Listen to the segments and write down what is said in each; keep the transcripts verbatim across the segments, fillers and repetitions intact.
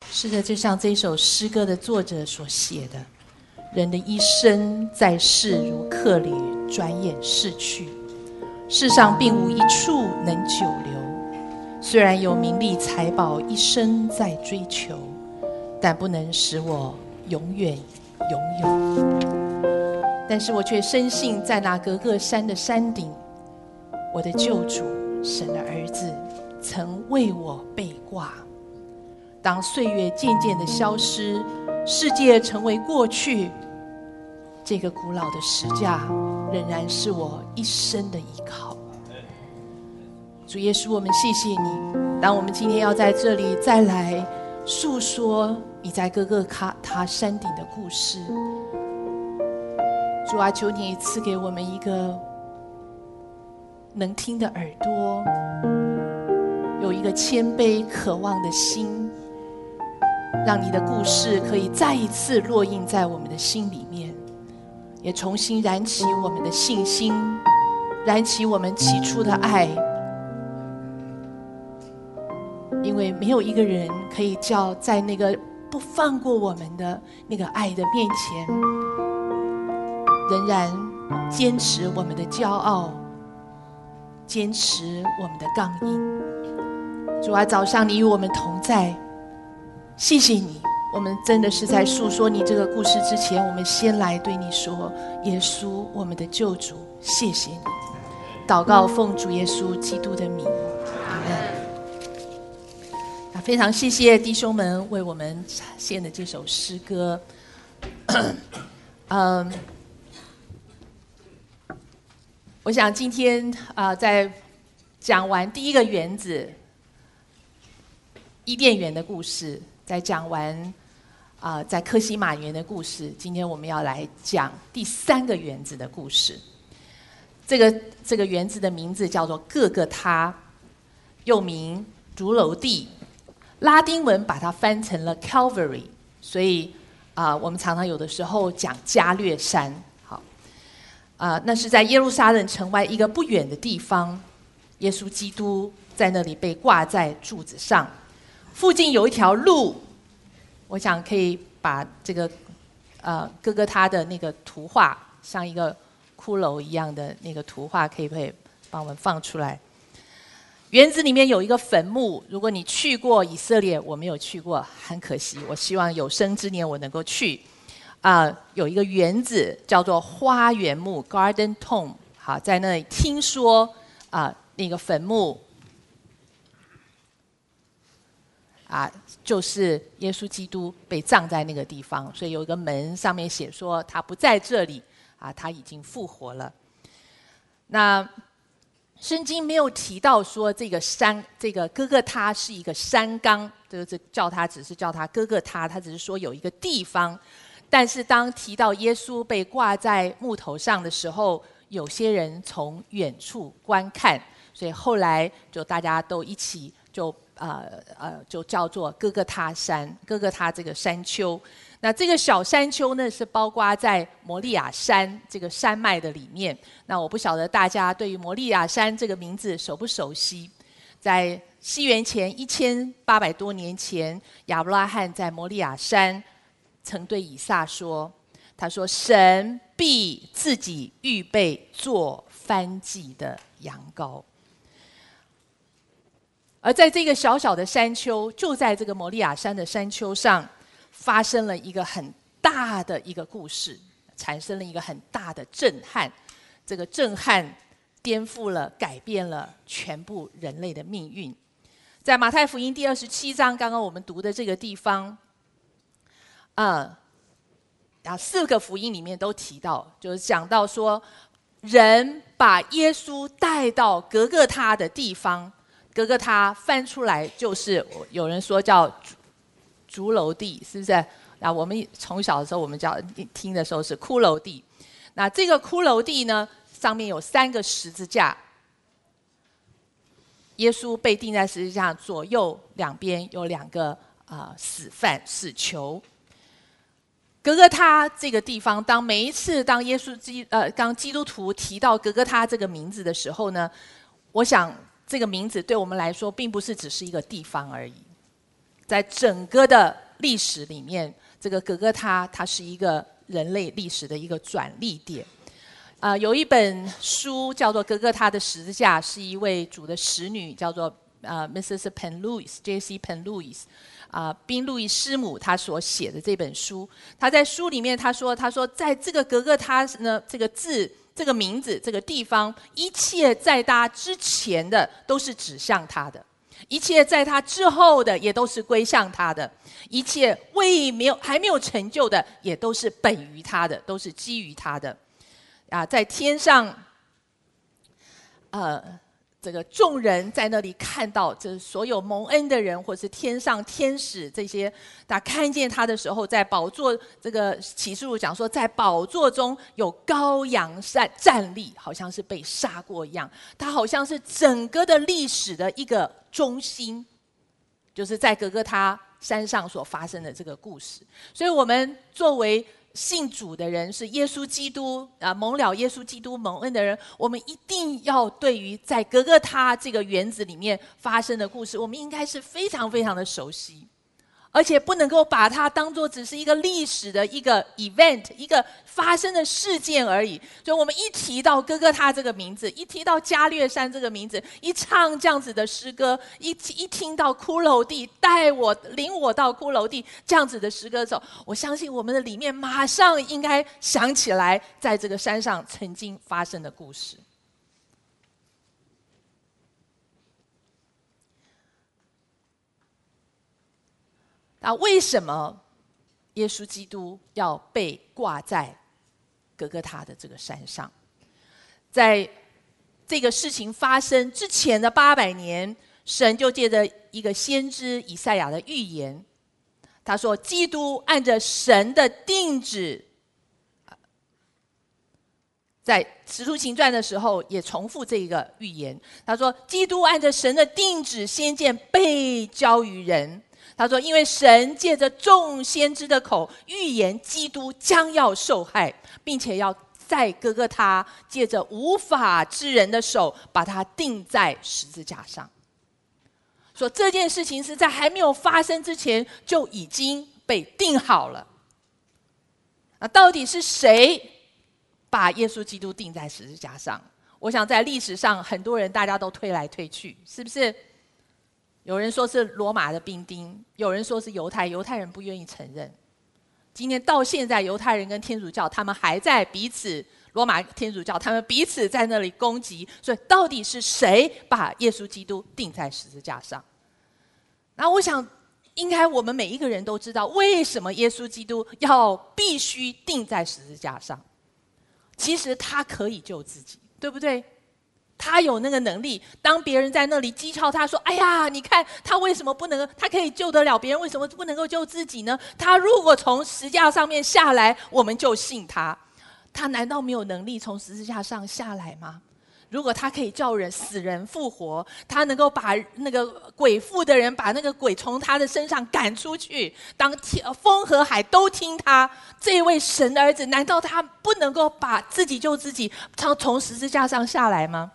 是的，就像这首诗歌的作者所写的，人的一生在世如客旅，转眼逝去，世上并无一处能久留。虽然有名利财宝一生在追求，但不能使我永远拥有。但是我却深信，在那格格山的山顶，我的救主神的儿子曾为我被挂。当岁月渐渐的消失，世界成为过去，这个古老的石架仍然是我一生的依靠。主耶稣，我们谢谢你，当我们今天要在这里再来诉说你在哥哥卡他山顶的故事，主啊，求你赐给我们一个能听的耳朵，有一个谦卑渴望的心，让你的故事可以再一次落印在我们的心里面，也重新燃起我们的信心，燃起我们起初的爱。因为没有一个人可以叫在那个不放过我们的那个爱的面前，仍然坚持我们的骄傲，坚持我们的刚硬。主啊，早上你与我们同在，谢谢你。我们真的是在诉说你这个故事之前，我们先来对你说，耶稣，我们的救主，谢谢你。祷告奉主耶稣基督的名，阿们。非常谢谢弟兄们为我们献的这首诗歌。嗯，我想今天啊、呃，在讲完第一个园子伊甸园的故事，在讲完啊、呃、在科西玛园的故事，今天我们要来讲第三个园子的故事。这个这个园子的名字叫做各个他，又名竹楼地。拉丁文把它翻成了 Calvary， 所以啊、呃，我们常常有的时候讲加略山。好，啊、呃，那是在耶路撒冷城外一个不远的地方，耶稣基督在那里被挂在柱子上，附近有一条路，我想可以把这个呃哥哥他的那个图画，像一个骷髅一样的那个图画，可以不可以帮我们放出来？园子里面有一个坟墓，如果你去过以色列，我没有去过，很可惜。我希望有生之年我能够去。啊、呃，有一个园子叫做花园墓 （Garden Tomb）。好，在那里听说啊、呃，那个坟墓啊、呃，就是耶稣基督被葬在那个地方，所以有一个门上面写说他不在这里啊，他已经复活了。那圣经没有提到说这个山，这个哥哥他是一个山冈，就是叫他只是叫他哥哥他，他只是说有一个地方。但是当提到耶稣被挂在木头上的时候，有些人从远处观看，所以后来就大家都一起就呃呃就叫做哥哥他山，哥哥他这个山丘。那这个小山丘呢，是包括在摩利亚山这个山脉的里面。那我不晓得大家对于摩利亚山这个名字熟不熟悉？在西元前一千八百多年前，亚伯拉罕在摩利亚山曾对以撒说：“他说，神必自己预备做燔祭的羊羔。”而在这个小小的山丘，就在这个摩利亚山的山丘上，发生了一个很大的一个故事，产生了一个很大的震撼。这个震撼颠覆了、改变了全部人类的命运。在马太福音第二十七章，刚刚我们读的这个地方，呃，啊，四个福音里面都提到，就是讲到说，人把耶稣带到格各他的地方，格各他翻出来就是有人说叫竹楼地，是不是？那我们从小的时候，我们叫听的时候是骷髅地。那这个骷髅地呢，上面有三个十字架，耶稣被钉在十字架，左右两边有两个啊、呃、死犯死囚。格各他这个地方，当每一次当耶稣基呃当基督徒提到格各他这个名字的时候呢，我想这个名字对我们来说，并不是只是一个地方而已。 在整个的历史里面，这个格格他它是一个人类历史的一个转捩点。啊、呃，有一本书叫做《格格他的十字架》，是一位主的使女，叫做呃 Missus Penn Lewis，J C Penn Lewis， 啊、呃，宾路易师母她所写的这本书。她在书里面她说，她说在这个格格他呢这个字。这个名字，这个地方，一切在他之前的都是指向他的，一切在他之后的也都是归向他的，一切未没有还没有成就的也都是本于他的，都是基于他的。啊，在天上，呃，这个众人在那里看到，这所有蒙恩的人，或是天上天使这些，他看见他的时候，在宝座，这个启示录讲说，在宝座中有羔羊站站立，好像是被杀过一样，他好像是整个的历史的一个中心，就是在格格他山上所发生的这个故事。所以我们作为信主的人，是耶稣基督啊，蒙了耶稣基督蒙恩的人，我们一定要对于在格格他这个园子里面发生的故事，我们应该是非常非常的熟悉，而且不能够把它当作只是一个历史的一个 event， 一个发生的事件而已。所以我们一提到哥哥他这个名字，一提到加略山这个名字，一唱这样子的诗歌，一一听到骷髅地带我领我到骷髅地这样子的诗歌的时候，我相信我们的里面马上应该想起来在这个山上曾经发生的故事。那为什么耶稣基督要被挂在格格他的这个山上？在这个事情发生之前的八百年，神就借着一个先知以赛亚的预言，他说基督按着神的定旨，在使徒行传的时候也重复这个预言，他说基督按着神的定旨先见被交于人。他说因为神借着众先知的口预言基督将要受害，并且要在哥哥他借着无法之人的手把他钉在十字架上。说这件事情是在还没有发生之前就已经被定好了。那到底是谁把耶稣基督钉在十字架上？我想在历史上很多人大家都推来推去，是不是？有人说是罗马的兵丁，有人说是犹太，犹太人不愿意承认。今天到现在，犹太人跟天主教他们还在彼此，罗马天主教他们彼此在那里攻击。所以到底是谁把耶稣基督钉在十字架上？那我想应该我们每一个人都知道，为什么耶稣基督要必须钉在十字架上。其实他可以救自己，对不对？他有那个能力，当别人在那里讥诮他说，哎呀，你看他为什么不能够，他可以救得了别人，为什么不能够救自己呢？他如果从十字架上面下来，我们就信他。他难道没有能力从十字架上下来吗？如果他可以叫人死人复活，他能够把那个鬼附的人，把那个鬼从他的身上赶出去，当风和海都听他，这位神的儿子，难道他不能够把自己救自己，从十字架上下来吗？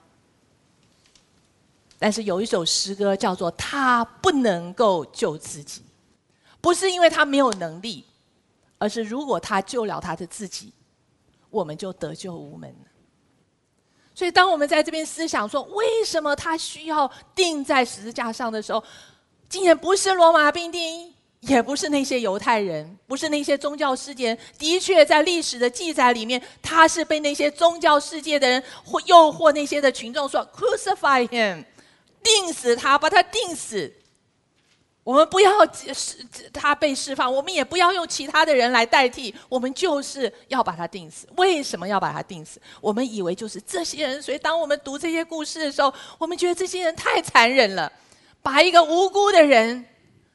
但是有一首诗歌叫做他不能够救自己，不是因为他没有能力，而是如果他救了他的自己，我们就得救无门了。所以当我们在这边思想说为什么他需要钉在十字架上的时候，竟然不是罗马兵丁，也不是那些犹太人，不是那些宗教世界人。的确在历史的记载里面，他是被那些宗教世界的人或诱惑那些的群众说 crucify him，钉死他，把他钉死。我们不要他被释放，我们也不要用其他的人来代替，我们就是要把他钉死。为什么要把他钉死？我们以为就是这些人，所以当我们读这些故事的时候，我们觉得这些人太残忍了，把一个无辜的人，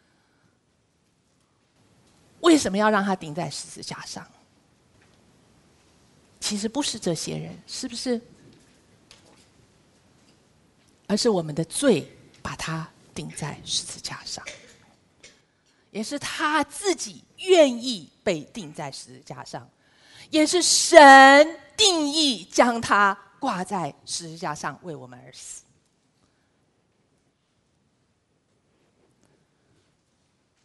为什么要让他钉在十字架上？其实不是这些人，是不是？而是我们的罪把他钉在十字架上，也是他自己愿意被钉在十字架上，也是神定义将他挂在十字架上为我们而死。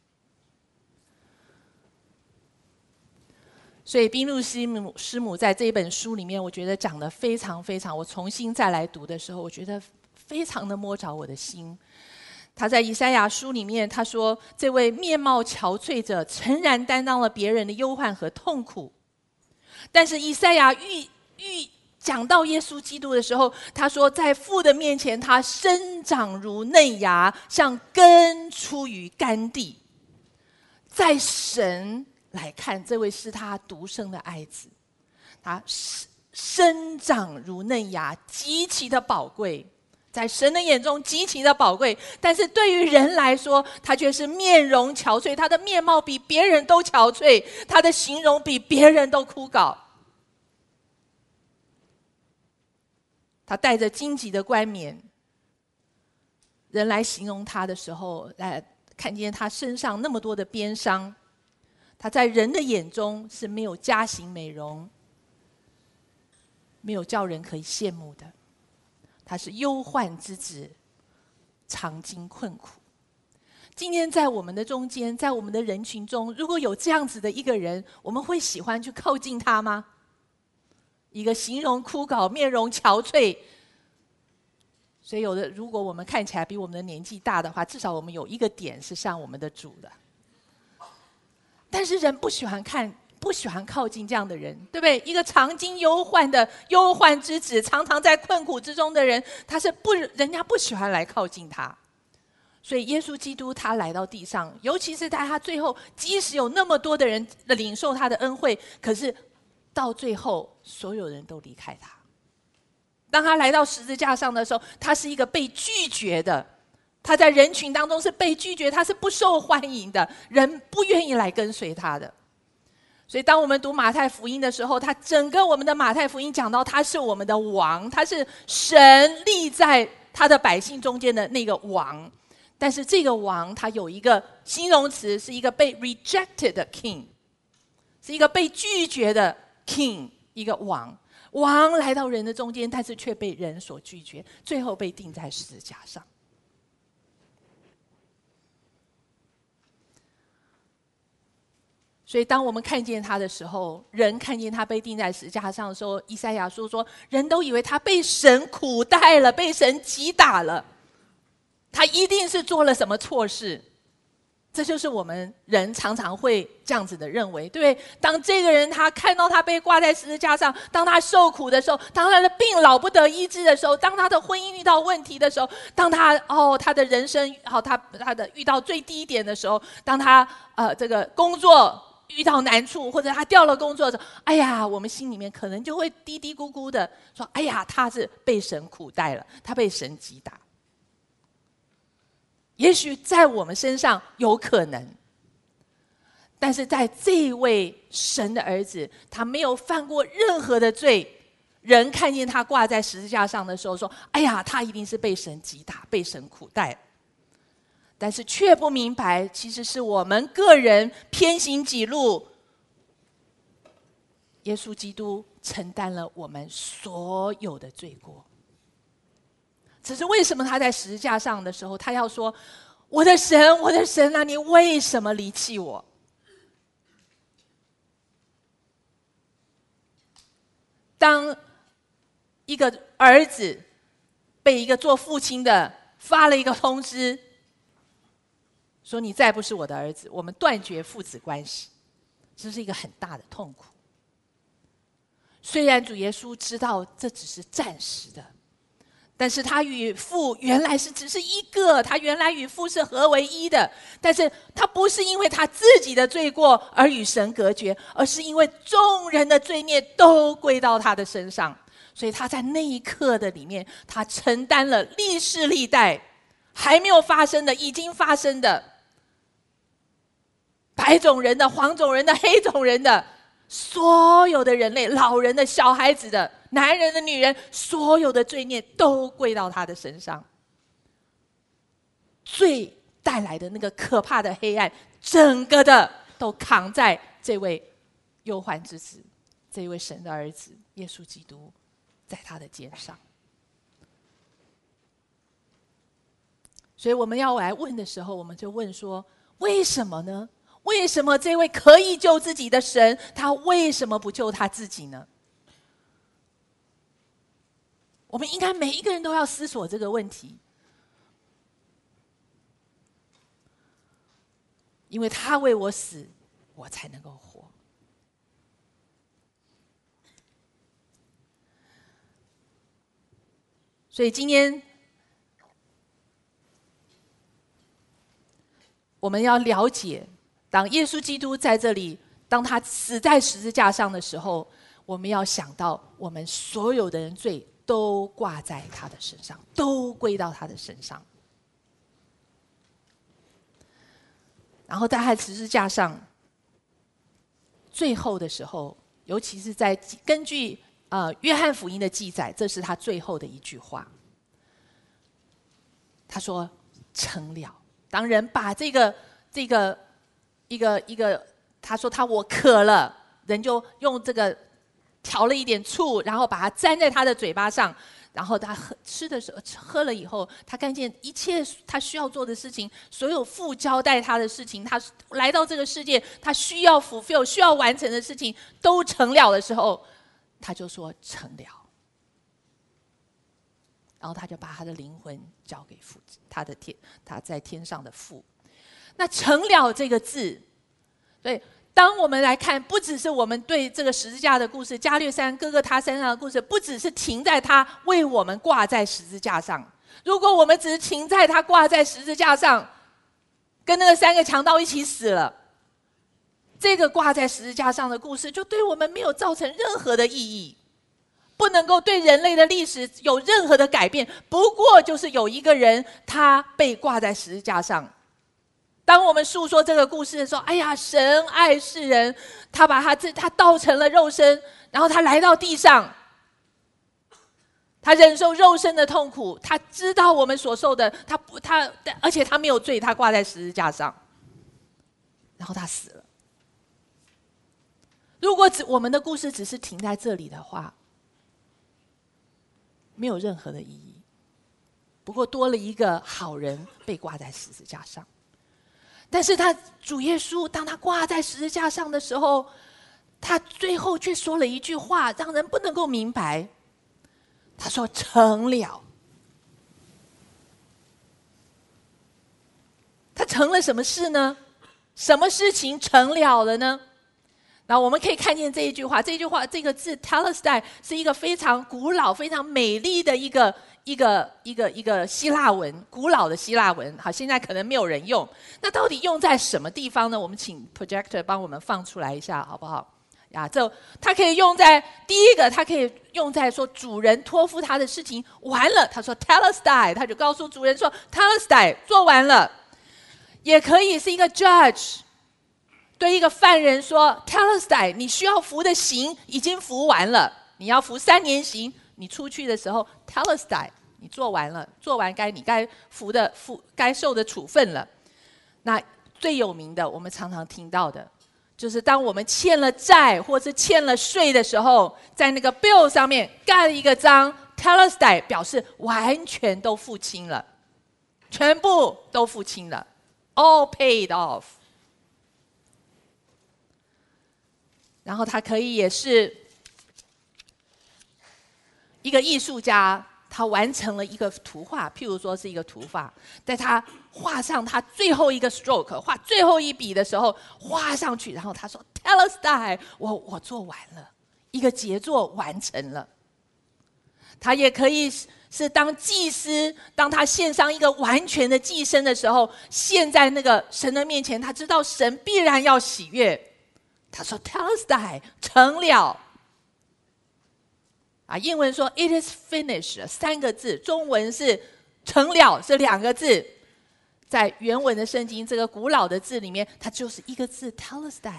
所以宾路西姆师母在这一本书里面，我觉得讲得非常非常，我重新再来读的时候，我觉得非常的摸着我的心。他在以赛亚书里面，他说这位面貌憔悴者诚然担当了别人的忧患和痛苦，但是以赛亚预预讲到耶稣基督的时候，他说在父的面前，他生长如嫩芽，像根出于干地。在神来看，这位是他独生的爱子，他生长如嫩芽，极其的宝贵，在神的眼中极其的宝贵，但是对于人来说，他却是面容憔悴，他的面貌比别人都憔悴，他的形容比别人都枯槁。他戴着荆棘的冠冕，人来形容他的时候，来看见他身上那么多的鞭伤，他在人的眼中是没有佳形美容，没有叫人可以羡慕的。他是忧患之子，常经困苦。今天在我们的中间，在我们的人群中，如果有这样子的一个人，我们会喜欢去靠近他吗？一个形容枯槁、面容憔悴，所以有的，如果我们看起来比我们的年纪大的话，至少我们有一个点是像我们的主的。但是人不喜欢看，不喜欢靠近这样的人，对不对？一个常经忧患的忧患之子，常常在困苦之中的人，他是不，人家不喜欢来靠近他。所以耶稣基督他来到地上，尤其是在他最后，即使有那么多的人领受他的恩惠，可是到最后所有人都离开他。当他来到十字架上的时候，他是一个被拒绝的，他在人群当中是被拒绝，他是不受欢迎的，人不愿意来跟随他的。所以当我们读马太福音的时候，他整个我们的马太福音讲到他是我们的王，他是神立在他的百姓中间的那个王。但是这个王他有一个形容词，是一个被 rejected 的 king， 是一个被拒绝的 king， 一个王。王来到人的中间，但是却被人所拒绝，最后被钉在十字架上。所以当我们看见他的时候，人看见他被钉在十字架上的时候，以赛亚书说，人都以为他被神苦待了，被神击打了，他一定是做了什么错事。这就是我们人常常会这样子的认为，对不对？当这个人他看到他被挂在十字架上，当他受苦的时候，当他的病老不得医治的时候，当他的婚姻遇到问题的时候，当他哦他的人生好、哦、他他的遇到最低点的时候，当他呃这个工作遇到难处，或者他掉了工作的时候，哎呀，我们心里面可能就会嘀嘀咕咕的说，哎呀，他是被神苦待了，他被神击打。也许在我们身上有可能，但是在这位神的儿子，他没有犯过任何的罪，人看见他挂在十字架上的时候说，哎呀，他一定是被神击打，被神苦待，但是却不明白，其实是我们个人偏行己路，耶稣基督承担了我们所有的罪过。只是为什么他在十字架上的时候，他要说，我的神，我的神啊，你为什么离弃我？当一个儿子被一个做父亲的发了一个通知，说你再不是我的儿子，我们断绝父子关系，这是一个很大的痛苦。虽然主耶稣知道这只是暂时的，但是他与父原来是只是一个，他原来与父是合为一的，但是他不是因为他自己的罪过而与神隔绝，而是因为众人的罪孽都归到他的身上，所以他在那一刻的里面，他承担了历世历代还没有发生的，已经发生的白种人的、黄种人的、黑种人的，所有的人类，老人的、小孩子的、男人的、女人，所有的罪孽都归到他的身上。罪带来的那个可怕的黑暗，整个的都扛在这位忧患之子，这位神的儿子耶稣基督，在他的肩上。所以我们要来问的时候，我们就问说，为什么呢？ 为什么这位可以救自己的神，他为什么不救他自己呢？我们应该每一个人都要思索这个问题，因为他为我死，我才能够活。所以今天我们要了解，当耶稣基督在这里，当他死在十字架上的时候，我们要想到我们所有的人罪都挂在他的身上，都归到他的身上。然后在他的十字架上最后的时候，尤其是在根据呃约翰福音的记载，这是他最后的一句话。他说成了。当人把这个这个一个一个，他说他我渴了，人就用这个调了一点醋，然后把它沾在他的嘴巴上，然后他喝吃的时候喝了以后，他看见一切他需要做的事情，所有父交代他的事情，他来到这个世界他需要 fulfill 需要完成的事情都成了的时候，他就说成了。然后他就把他的灵魂交给父，他的天，他在天上的父。那成了这个字，所以当我们来看，不只是我们对这个十字架的故事，加略山哥哥他身上的故事，不只是停在他为我们挂在十字架上。如果我们只是停在他挂在十字架上，跟那个三个强盗一起死了，这个挂在十字架上的故事就对我们没有造成任何的意义，不能够对人类的历史有任何的改变。不过就是有一个人他被挂在十字架上，当我们述说这个故事的时候，哎呀，神爱世人，他把他他道成了肉身，然后他来到地上，他忍受肉身的痛苦，他知道我们所受的，他不他而且他没有罪，他挂在十字架上，然后他死了。如果只我们的故事只是停在这里的话，没有任何的意义，不过多了一个好人被挂在十字架上。但是他主耶稣当他挂在十字架上的时候，他最后却说了一句话，让人不能够明白。他说成了。他成了什么事呢？什么事情成了了呢？那我们可以看见这一句话，这句话这个字 Telestai 是一个非常古老非常美丽的一个一个一个一个希腊文，古老的希腊文，好，现在可能没有人用。那到底用在什么地方呢？我们请 projector 帮我们放出来一下好不好呀？这它可以用在第一个，它可以用在说主人托付他的事情完了，他说 Telestai， 他就告诉主人说 Telestai 做完了。也可以是一个 judge对一个犯人说 Telestai 你需要服的刑已经服完了，你要服三年刑，你出去的时候 Telestai 你做完了，做完该你该服的服该受的处分了。那最有名的我们常常听到的就是当我们欠了债或是欠了税的时候，在那个 bill 上面盖了一个章 Telestai 表示完全都付清了，全部都付清了， all paid off。然后他可以也是一个艺术家，他完成了一个图画，譬如说是一个图画，在他画上他最后一个 stroke， 画最后一笔的时候画上去，然后他说 Telestai 我我做完了，一个杰作完成了。他也可以是当祭司，当他献上一个完全的祭牲的时候，献在那个神的面前，他知道神必然要喜悦，他说 Telestai 成了。啊，英文说 It is finished 三个字，中文是成了是两个字，在原文的圣经这个古老的字里面，它就是一个字 Telestai。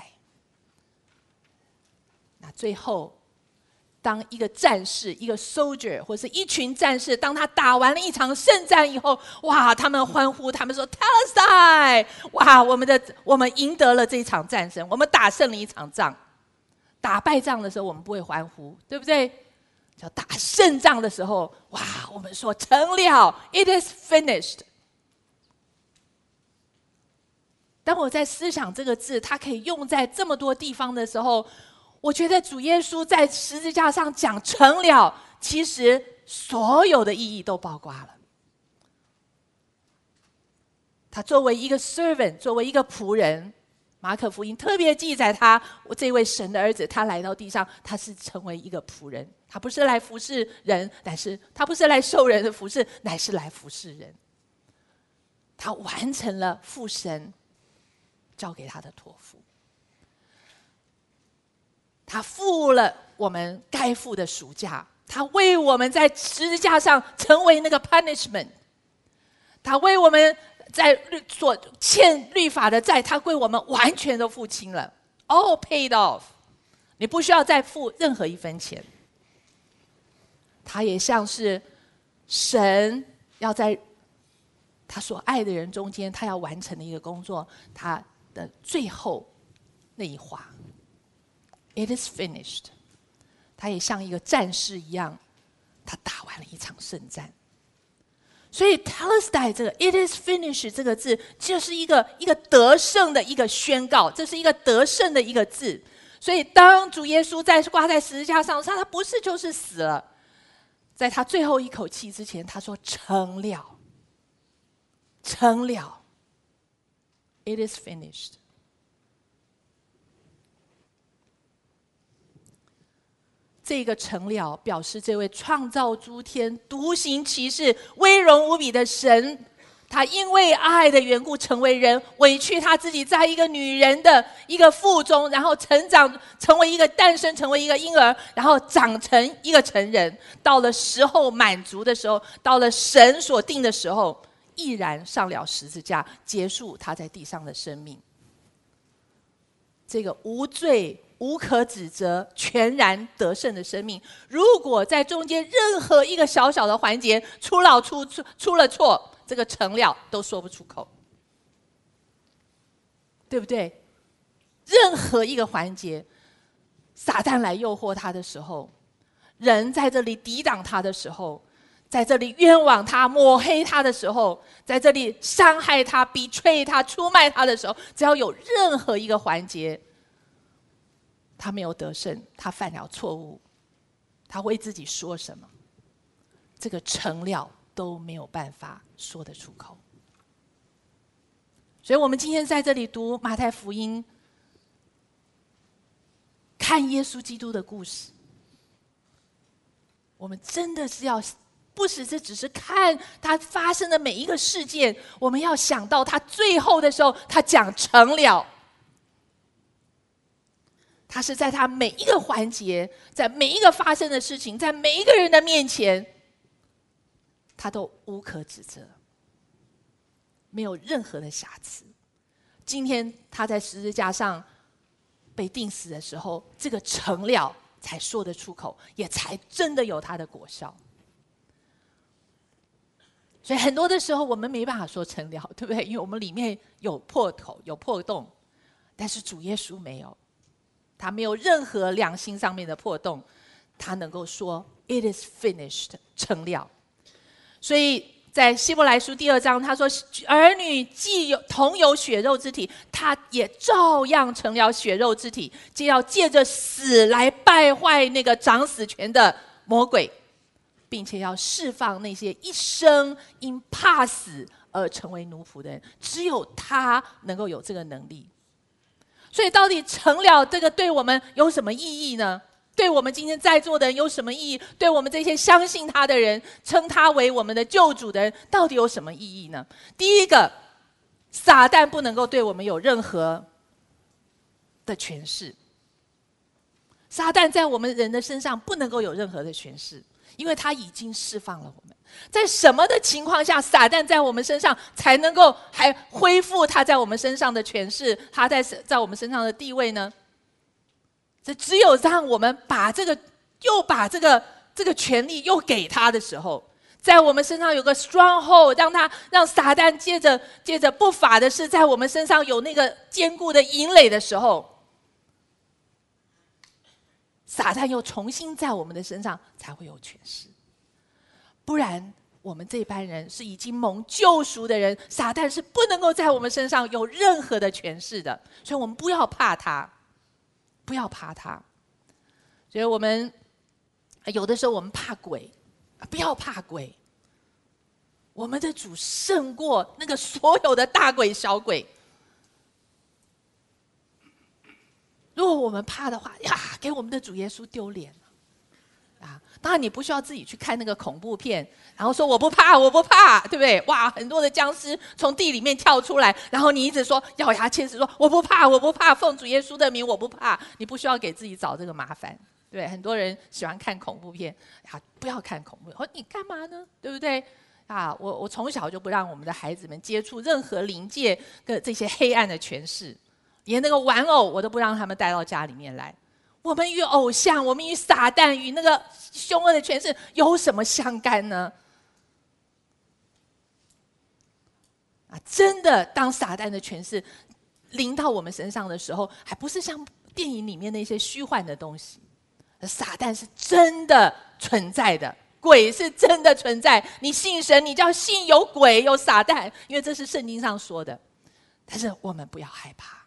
那最后当一个战士，一个 soldier 或是一群战士，当他打完了一场胜战以后，哇，他们欢呼，他们说 Telestai， 哇，我们的我们赢得了这一场战争，我们打胜了一场仗。打败仗的时候我们不会欢呼，对不对？叫打胜仗的时候，哇，我们说成了 ，It is finished。 当我在思想这个字，它可以用在这么多地方的时候，我觉得主耶稣在十字架上讲成了，其实所有的意义都包括了。他作为一个 servant， 作为一个仆人，马可福音特别记载他，我这位神的儿子，他来到地上，他是成为一个仆人，他不是来服侍人，但是他不是来受人的服侍，乃是来服侍人。他完成了父神交给他的托付，他付了我们该付的赎价，他为我们在十字架上成为那个 punishment， 他为我们在所欠律法的债，他为我们完全都付清了 ，all paid off， 你不需要再付任何一分钱。他也像是神要在他所爱的人中间，他要完成的一个工作，他的最后那一话 ，it is finished。他也像一个战士一样，他打完了一场胜战。所以 Telestai 这个 "It is finished" 这个字，就是一个一个得胜的一个宣告，这是一个得胜的一个字。所以当主耶稣在挂在十字架上，他不是就是死了，在他最后一口气之前，他说成了，成了 ，It is finished。这个成了表示这位创造诸天、独行其事、威荣无比的神，他因为爱的缘故成为人，委屈他自己在一个女人的一个腹中，然后成长成为一个诞生成为一个婴儿，然后长成一个成人，到了时候满足的时候，到了神所定的时候，毅然上了十字架，结束他在地上的生命。这个无罪无可指责全然得胜的生命，如果在中间任何一个小小的环节出了出出出了错，这个成了都说不出口，对不对？任何一个环节，撒旦来诱惑他的时候，人在这里抵挡他的时候，在这里冤枉他、抹黑他的时候，在这里伤害他、betray他、出卖他的时候，只要有任何一个环节他没有得胜，他犯了错误，他为自己说什么，这个成了都没有办法说得出口。所以我们今天在这里读马太福音，看耶稣基督的故事，我们真的是要不只是只是看他发生的每一个事件，我们要想到他最后的时候，他讲成了。他是在他每一个环节，在每一个发生的事情，在每一个人的面前，他都无可指责，没有任何的瑕疵。今天他在十字架上被钉死的时候，这个成了才说得出口，也才真的有他的果效。所以很多的时候我们没办法说成了，对不对？因为我们里面有破口有破洞，但是主耶稣没有，他没有任何良心上面的破洞，他能够说 It is finished 成了。所以在希伯来书第二章他说，儿女既有同有血肉之体，他也照样成了血肉之体，就要借着死来败坏那个掌死权的魔鬼，并且要释放那些一生因怕死而成为奴仆的人，只有他能够有这个能力。所以到底成了这个对我们有什么意义呢？对我们今天在座的人有什么意义？对我们这些相信他的人，称他为我们的救主的人，到底有什么意义呢？第一个，撒旦不能够对我们有任何的权势，撒旦在我们人的身上不能够有任何的权势，因为他已经释放了我们。在什么的情况下，撒旦在我们身上才能够还恢复他在我们身上的权势，他在在我们身上的地位呢？这只有让我们把这个又把这个这个权利又给他的时候，在我们身上有个 stronghold， 让他让撒旦借着借着不法的事在我们身上有那个坚固的营垒的时候，撒旦又重新在我们的身上才会有权势。不然我们这班人是已经蒙救赎的人，撒旦是不能够在我们身上有任何的权势的，所以我们不要怕他，不要怕他。所以我们有的时候我们怕鬼，不要怕鬼。我们的主胜过那个所有的大鬼小鬼。如果我们怕的话呀，给我们的主耶稣丢脸了啊！当然你不需要自己去看那个恐怖片，然后说我不怕，我不怕，对不对？哇，很多的僵尸从地里面跳出来，然后你一直说咬牙切齿说我不怕，我不怕，奉主耶稣的名我不怕。你不需要给自己找这个麻烦，对？很多人喜欢看恐怖片啊，不要看恐怖片。你干嘛呢？对不对？啊，我我从小就不让我们的孩子们接触任何灵界的这些黑暗的权势。连那个玩偶我都不让他们带到家里面来。我们与偶像，我们与撒旦，与那个凶恶的权势有什么相干呢？啊，真的，当撒旦的权势临到我们身上的时候，还不是像电影里面那些虚幻的东西，撒旦是真的存在的，鬼是真的存在。你信神，你就要信有鬼有撒旦，因为这是圣经上说的。但是我们不要害怕。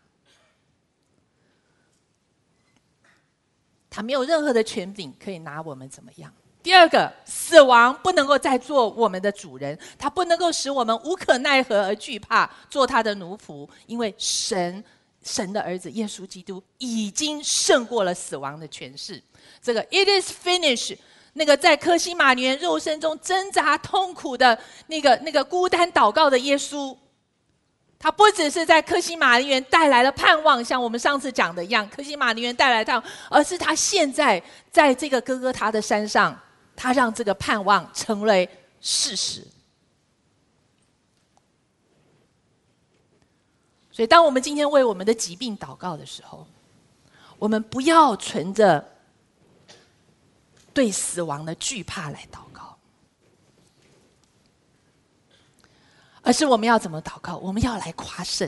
他没有任何的权柄可以拿我们怎么样。第二个，死亡不能够再做我们的主人，他不能够使我们无可奈何而惧怕，做他的奴仆，因为神神的儿子耶稣基督已经胜过了死亡的权势。这个 It is finished， 那个在客西马尼园肉身中挣扎痛苦的那个那个孤单祷告的耶稣，他不只是在客西马尼园带来了盼望，像我们上次讲的一样，客西马尼园带来的盼望，而是他现在在这个哥哥他的山上，他让这个盼望成为事实。所以当我们今天为我们的疾病祷告的时候，我们不要存着对死亡的惧怕来祷告，而是我们要怎么祷告？我们要来夸胜，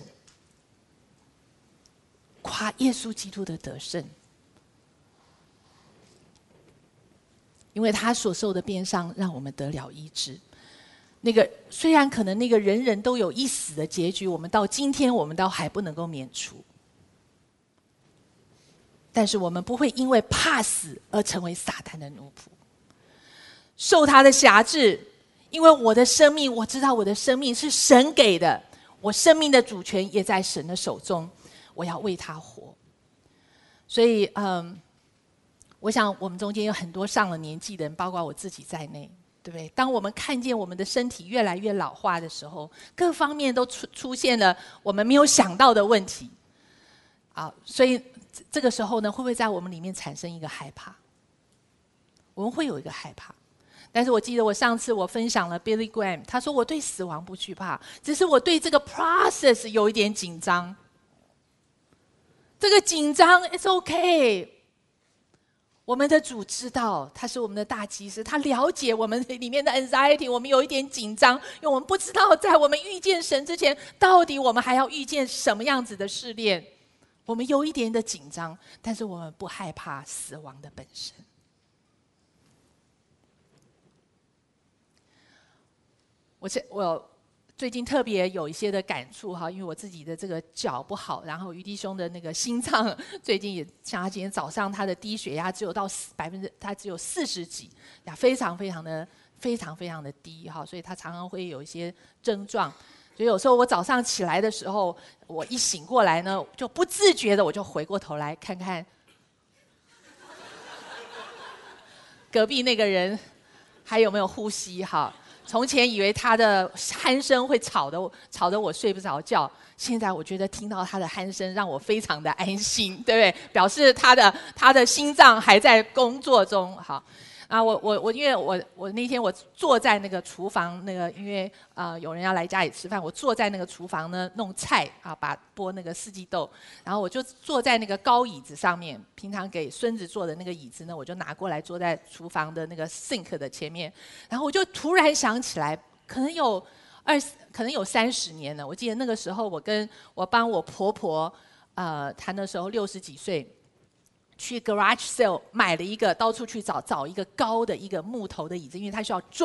夸耶稣基督的得胜，因为他所受的鞭伤让我们得了医治。那个虽然可能那个人人都有一死的结局，我们到今天我们都还不能够免除，但是我们不会因为怕死而成为撒旦的奴仆，受他的辖制。因为我的生命，我知道我的生命是神给的，我生命的主权也在神的手中，我要为他活。所以嗯，我想我们中间有很多上了年纪的人，包括我自己在内，对不对？当我们看见我们的身体越来越老化的时候，各方面都出出现了我们没有想到的问题啊，所以这个时候呢，会不会在我们里面产生一个害怕？我们会有一个害怕。但是我记得我上次我分享了 Billy Graham， 他说我对死亡不惧怕，只是我对这个 process 有一点紧张。这个紧张 it's okay， 我们的主知道，他是我们的大祭司，他了解我们里面的 anxiety， 我们有一点紧张，因为我们不知道在我们遇见神之前，到底我们还要遇见什么样子的试炼，我们有一点的紧张，但是我们不害怕死亡的本身。我我最近特别有一些的感触哈，因为我自己的这个脚不好，然后于弟兄的那个心脏最近也像他今天早上他的低血压只有到百分之他只有四十几呀，非常非常的非常非常的低哈，所以他常常会有一些症状。所以有时候我早上起来的时候，我一醒过来呢，就不自觉的我就回过头来看看隔壁那个人还有没有呼吸哈。从前以为他的鼾声会吵得吵得我睡不着觉，现在我觉得听到他的鼾声让我非常的安心，对不对？表示他的他的心脏还在工作中。好啊，我我我因为我我那天我坐在那个厨房那个，因为呃有人要来家里吃饭，我坐在那个厨房呢弄菜啊，把剥那个四季豆，然后我就坐在那个高椅子上面，平常给孙子坐的那个椅子呢，我就拿过来坐在厨房的那个 sink 的前面，然后我就突然想起来，可能有二可能有三十年了，我记得那个时候我跟我帮我婆婆，呃，她那时候六十几岁。去 garage sale 买了一个，到处去找找一个高的一个木头的椅子，因为它需要重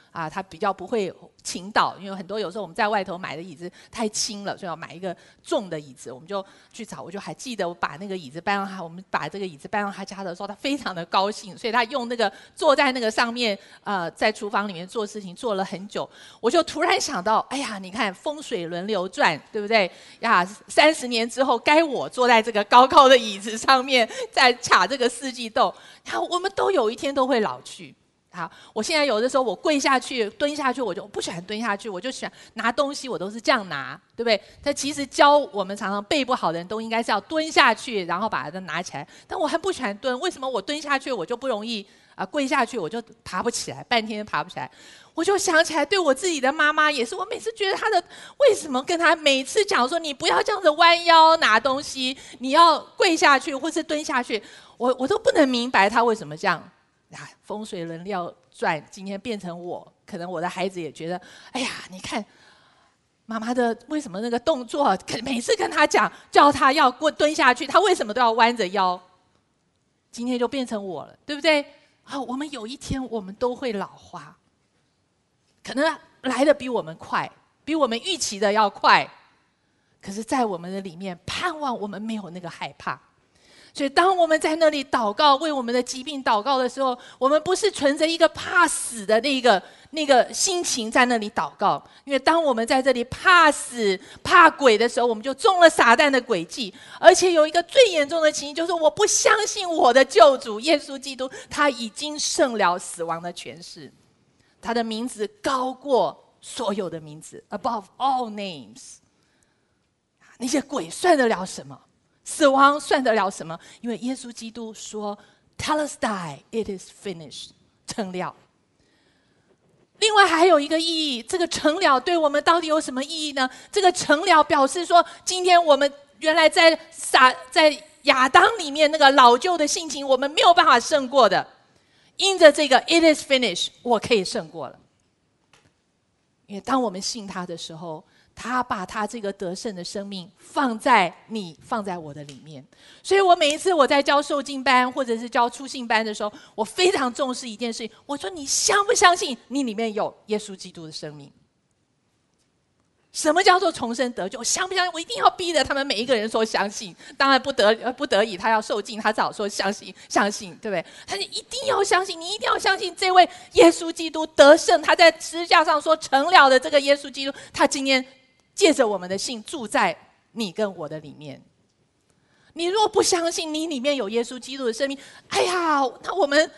啊，它比较不会倾倒，因为很多有时候我们在外头买的椅子太轻了，所以要买一个重的椅子。我们就去找，我就还记得我把那个椅子搬到他，我们把这个椅子搬到他家的时候，他非常的高兴，所以他用那个坐在那个上面，呃，在厨房里面做事情做了很久。我就突然想到，哎呀，你看风水轮流转，对不对呀？三十年之后，该我坐在这个高高的椅子上面，在卡这个四季豆。然后我们都有一天都会老去。好，我现在有的时候我跪下去、蹲下去，我就不喜欢蹲下去，我就喜欢拿东西，我都是这样拿，对不对？但其实教我们常常背不好的人都应该是要蹲下去，然后把它拿起来。但我很不喜欢蹲，为什么我蹲下去我就不容易啊、呃？跪下去我就爬不起来，半天爬不起来。我就想起来，对我自己的妈妈也是，我每次觉得她的为什么跟她每次讲说你不要这样子弯腰拿东西，你要跪下去或是蹲下去，我我都不能明白她为什么这样。啊，风水轮流转，今天变成我，可能我的孩子也觉得，哎呀，你看妈妈的为什么那个动作，每次跟他讲叫他要过蹲下去，他为什么都要弯着腰？今天就变成我了，对不对？啊，我们有一天我们都会老化，可能来的比我们快，比我们预期的要快，可是在我们的里面盼望我们没有那个害怕。所以当我们在那里祷告，为我们的疾病祷告的时候，我们不是存着一个怕死的那个那个心情在那里祷告，因为当我们在这里怕死怕鬼的时候，我们就中了撒旦的诡计。而且有一个最严重的情形，就是我不相信我的救主耶稣基督，他已经胜了死亡的权势，他的名字高过所有的名字 above all names。 那些鬼算得了什么？死亡算得了什么？因为耶稣基督说 Telestai, it is finished， 成了。另外还有一个意义，这个成了对我们到底有什么意义呢？这个成了表示说，今天我们原来在撒在亚当里面那个老旧的性情，我们没有办法胜过的，因着这个 it is finished， 我可以胜过了。因为当我们信他的时候，他把他这个得胜的生命放在你放在我的里面。所以我每一次我在教受浸班或者是教初信班的时候，我非常重视一件事情，我说你相不相信你里面有耶稣基督的生命？什么叫做重生得救？相不相信？我一定要逼着他们每一个人说相信。当然不得不得已，他要受浸，他只好说相信，相信，对不对？他就一定要相信，你一定要相信这位耶稣基督得胜，他在十字架上说成了的这个耶稣基督，他今天借着我们的信住在你跟我的里面。你若不相信你里面有耶稣基督的生命，哎呀，那我们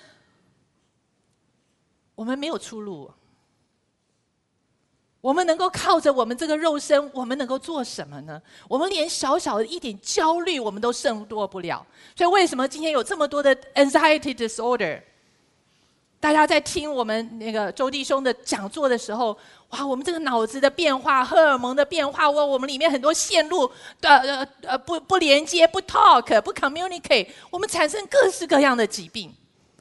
我们没有出路。我们能够靠着我们这个肉身，我们能够做什么呢？我们连小小的一点焦虑我们都胜过不了。所以为什么今天有这么多的 anxiety disorder？ 大家在听我们那个周弟兄的讲座的时候，哇，我们这个脑子的变化，荷尔蒙的变化，哇，我们里面很多线路呃呃呃不不连接，不 talk， 不 communicate， 我们产生各式各样的疾病。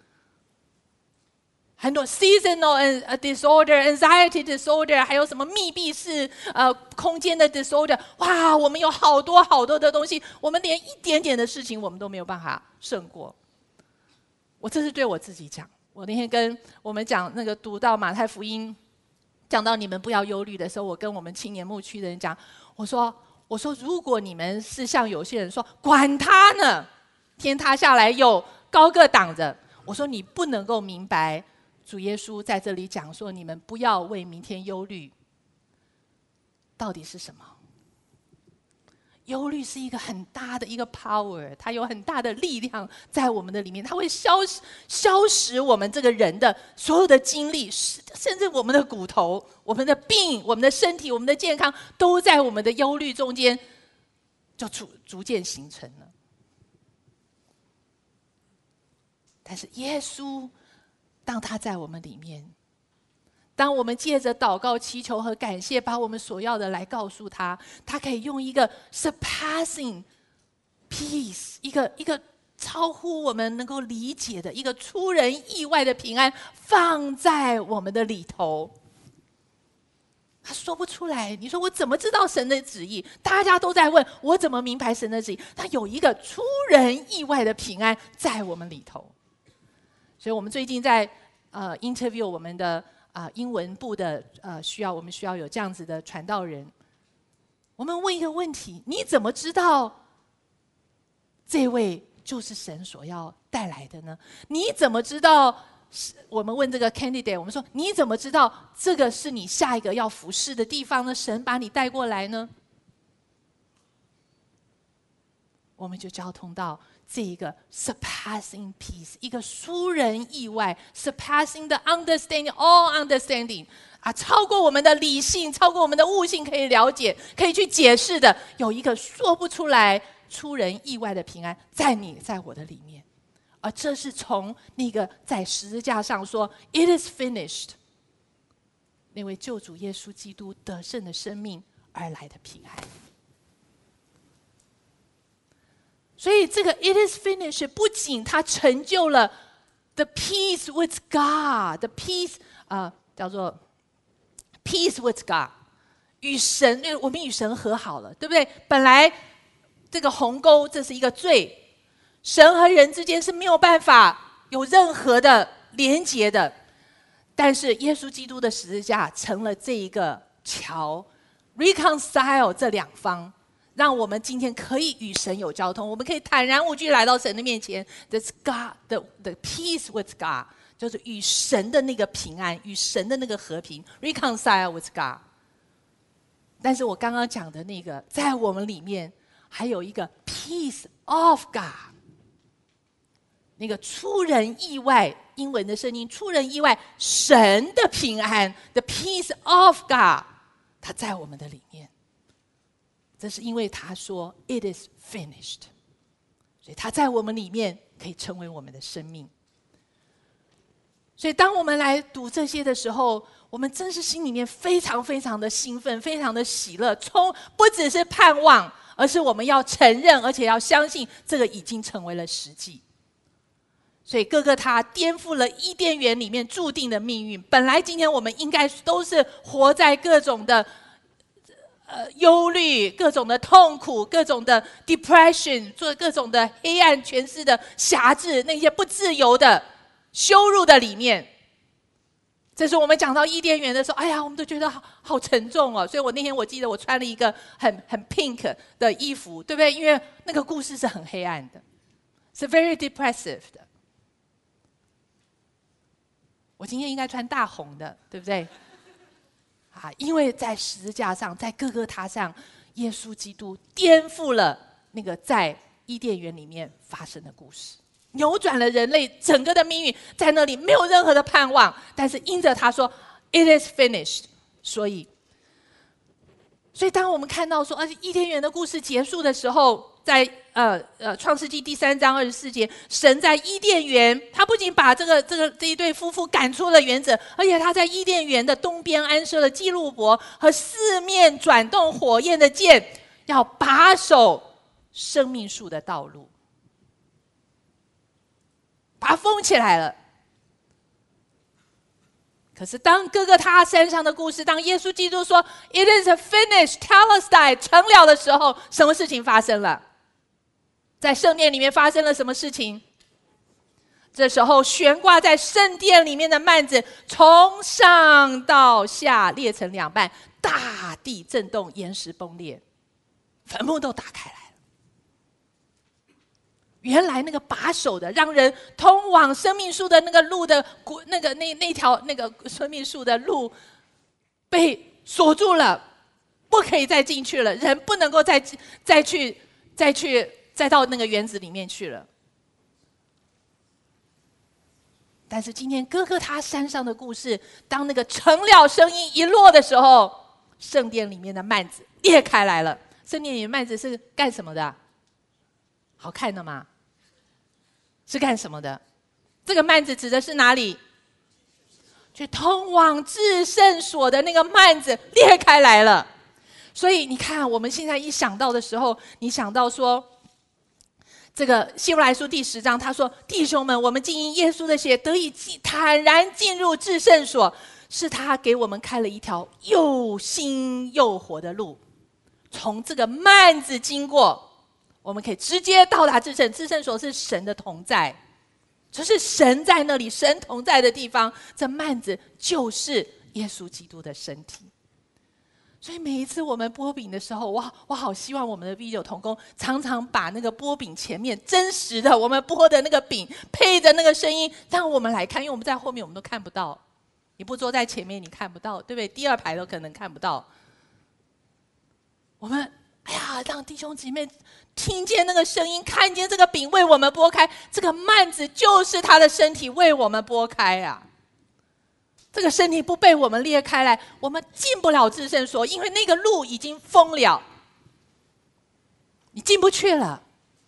很多 seasonal disorder, anxiety disorder， 还有什么密闭式呃空间的 disorder， 哇，我们有好多好多的东西，我们连一点点的事情我们都没有办法胜过。我这是对我自己讲，我那天跟我们讲那个读到马太福音，讲到你们不要忧虑的时候，我跟我们青年牧区的人讲，我说我说如果你们是像有些人说管他呢，天塌下来有高个挡着，我说你不能够明白。主耶稣在这里讲说，你们不要为明天忧虑，到底是什么？忧虑是一个很大的一个 power， 它有很大的力量在我们的里面，它会消消蚀我们这个人的所有的精力，甚至我们的骨头、我们的病、我们的身体、我们的健康，都在我们的忧虑中间就逐逐渐形成了。但是耶稣当他在我们里面，当我们借着祷告、祈求和感谢，把我们所要的来告诉他，他可以用一个 surpassing peace， 一个一个超乎我们能够理解的一个出人意外的平安，放在我们的里头。他说不出来，你说我怎么知道神的旨意？大家都在问我怎么明白神的旨意？他有一个出人意外的平安在我们里头。所以我们最近在呃 interview 我们的啊、呃、英文部的呃需要，我们需要有这样子的传道人。我们问一个问题：你怎么知道这位就是神所要带来的呢？你怎么知道？我们问这个 candidate， 我们说你怎么知道这个是你下一个要服侍的地方呢？神把你带过来呢？我们就交通到这一个 surpassing peace， 一个出人意外 surpassing the understanding all understanding 啊，超过我们的理性，超过我们的悟性可以了解，可以去解释的，有一个说不出来出人意外的平安在你在我的里面。而这是从那个在十字架上说 It is finished 那位救主耶稣基督得胜的生命而来的平安。所以这个 It is finished 不仅它成就了 the peace with God， the peace 呃叫做 peace with God， 与神，我们与神和好了，对不对？本来这个鸿沟这是一个罪，神和人之间是没有办法有任何的连结的，但是耶稣基督的十字架成了这一个桥 reconcile 这两方，让我们今天可以与神有交通，我们可以坦然无惧来到神的面前。 That's God, the, the peace with God， 就是与神的那个平安，与神的那个和平 reconcile with God。 但是我刚刚讲的那个在我们里面还有一个 peace of God，那个出人意外，英文的声音出人意外，神的平安 the peace of God， 它在我们的里面。这是因为他说 It is finished， 所以他在我们里面可以成为我们的生命。所以当我们来读这些的时候，我们真是心里面非常非常的兴奋，非常的喜乐，从不只是盼望，而是我们要承认，而且要相信这个已经成为了实际。所以哥哥他颠覆了伊甸园里面注定的命运。本来今天我们应该都是活在各种的呃忧虑、各种的痛苦、各种的 depression， 做各种的黑暗权势的辖制，那些不自由的羞辱的里面。这是我们讲到伊甸园的时候，哎呀，我们都觉得 好, 好沉重哦。所以我那天我记得我穿了一个很很 pink 的衣服，对不对？因为那个故事是很黑暗的，是 very depressive 的。我今天应该穿大红的，对不对？啊，因为在十字架上，在各个他上，耶稣基督颠覆了那个在伊甸园里面发生的故事，扭转了人类整个的命运，在那里没有任何的盼望。但是因着他说 It is finished， 所以，所以当我们看到说，而且伊甸园的故事结束的时候，在呃呃创世纪第三章二十四节，神在伊甸园，他不仅把这个这个这一对夫妇赶出了园子，而且他在伊甸园的东边安设了基路伯和四面转动火焰的剑，要把守生命树的道路，把它封起来了。可是当哥哥他山上的故事，当耶稣基督说 It is finished Telestai 成了的时候，什么事情发生了？在圣殿里面发生了什么事情？这时候悬挂在圣殿里面的幔子从上到下裂成两半，大地震动，岩石崩裂，坟墓都打开来了。原来那个把守的让人通往生命树的那个路的那个那那条那个生命树的路被锁住了，不可以再进去了，人不能够再再去再去再到那个园子里面去了。但是今天哥哥他山上的故事，当那个成了声音一落的时候，圣殿里面的幔子裂开来了。圣殿里面幔子是干什么的？好看的吗？是干什么的？这个幔子指的是哪里？去通往至圣所的那个幔子裂开来了。所以你看，我们现在一想到的时候，你想到说，这个希伯来书第十章，他说：“弟兄们，我们竟因耶稣的血得以坦然进入至圣所，是他给我们开了一条又新又活的路，从这个幔子经过，我们可以直接到达至圣。至圣所是神的同在， 就是神在那里，神同在的地方，这幔子就是耶稣基督的身体。所以每一次我们剥饼的时候，哇，我好希望我们的 video 同工常常把那个剥饼前面真实的我们剥的那个饼配着那个声音，让我们来看，因为我们在后面我们都看不到，你不坐在前面你看不到，对不对？第二排都可能看不到。我们哎呀，让弟兄姐妹听见那个声音，看见这个饼为我们剥开，这个幔子就是他的身体为我们剥开啊。这个身体不被我们裂开来，我们进不了至圣所，因为那个路已经封了，你进不去了。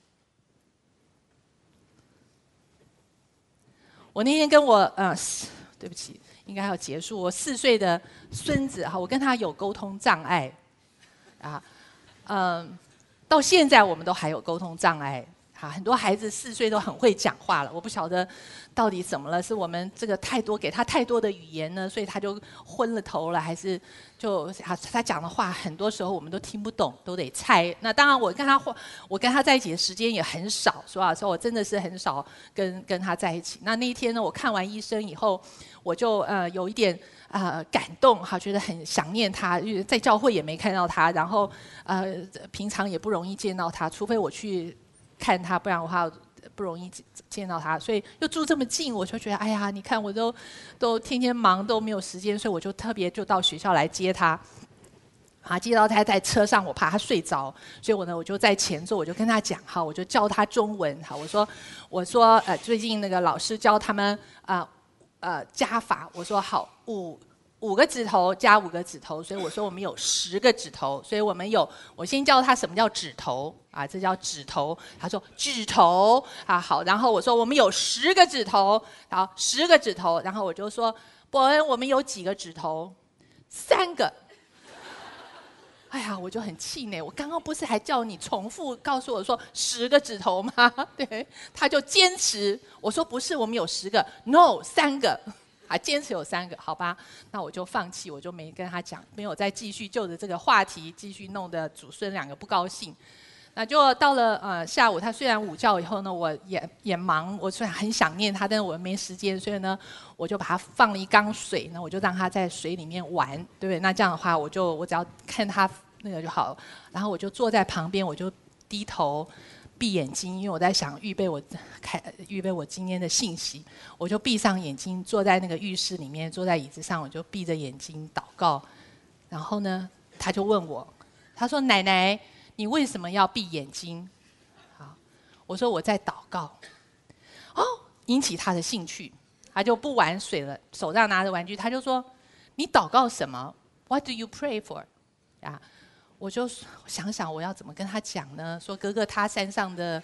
我那天跟我呃，对不起，应该要结束。我四岁的孙子哈，我跟他有沟通障碍，啊，嗯，到现在我们都还有沟通障碍。啊，很多孩子四岁都很会讲话了，我不晓得到底怎么了，是我们这个太多给他太多的语言呢，所以他就昏了头了，还是就他他讲的话很多时候我们都听不懂，都得猜。那当然我跟他我跟他在一起的时间也很少，说老实话我真的是很少跟跟他在一起。那那一天呢，我看完医生以后，我就呃有一点呃感动哈，觉得很想念他，因为在教会也没看到他，然后呃平常也不容易见到他，除非我去看他，不然的话不容易见到他，所以又住这么近，我就觉得哎呀，你看我都都天天忙都没有时间，所以我就特别就到学校来接他。啊，接到他在车上，我怕他睡着，所以我呢我就在前座，我就跟他讲哈，我就教他中文哈，我说我说呃最近那个老师教他们啊 呃, 呃加法，我说好五。五个指头加五个指头，所以我说我们有十个指头，所以我们有，我先教他什么叫指头啊，这叫指头。他说指头啊，好，然后我说我们有十个指头，好，十个指头，然后我就说伯恩，我们有几个指头？三个。哎呀，我就很气馁，我刚刚不是还叫你重复告诉我说十个指头吗？对，他就坚持，我说不是，我们有十个 ，no， 三个。啊，坚持有三个，好吧，那我就放弃，我就没跟他讲，没有再继续就着这个话题继续弄得祖孙两个不高兴。那就到了呃下午，他虽然午觉以后呢，我也也忙，我虽然很想念他，但是我没时间，所以呢，我就把他放了一缸水，那我就让他在水里面玩，对不对？那这样的话，我就我只要看他那个就好，然后我就坐在旁边，我就低头。闭眼睛，因为我在想预备我开预备我今天的信息，我就闭上眼睛，坐在那个浴室里面，坐在椅子上，我就闭着眼睛祷告。然后呢，他就问我，他说：“奶奶，你为什么要闭眼睛？”好，我说我在祷告。哦，引起他的兴趣，他就不玩水了，手上拿着玩具，他就说：“你祷告什么 ？What do you pray for？” 啊。我就想想我要怎么跟他讲呢？说哥哥他山上的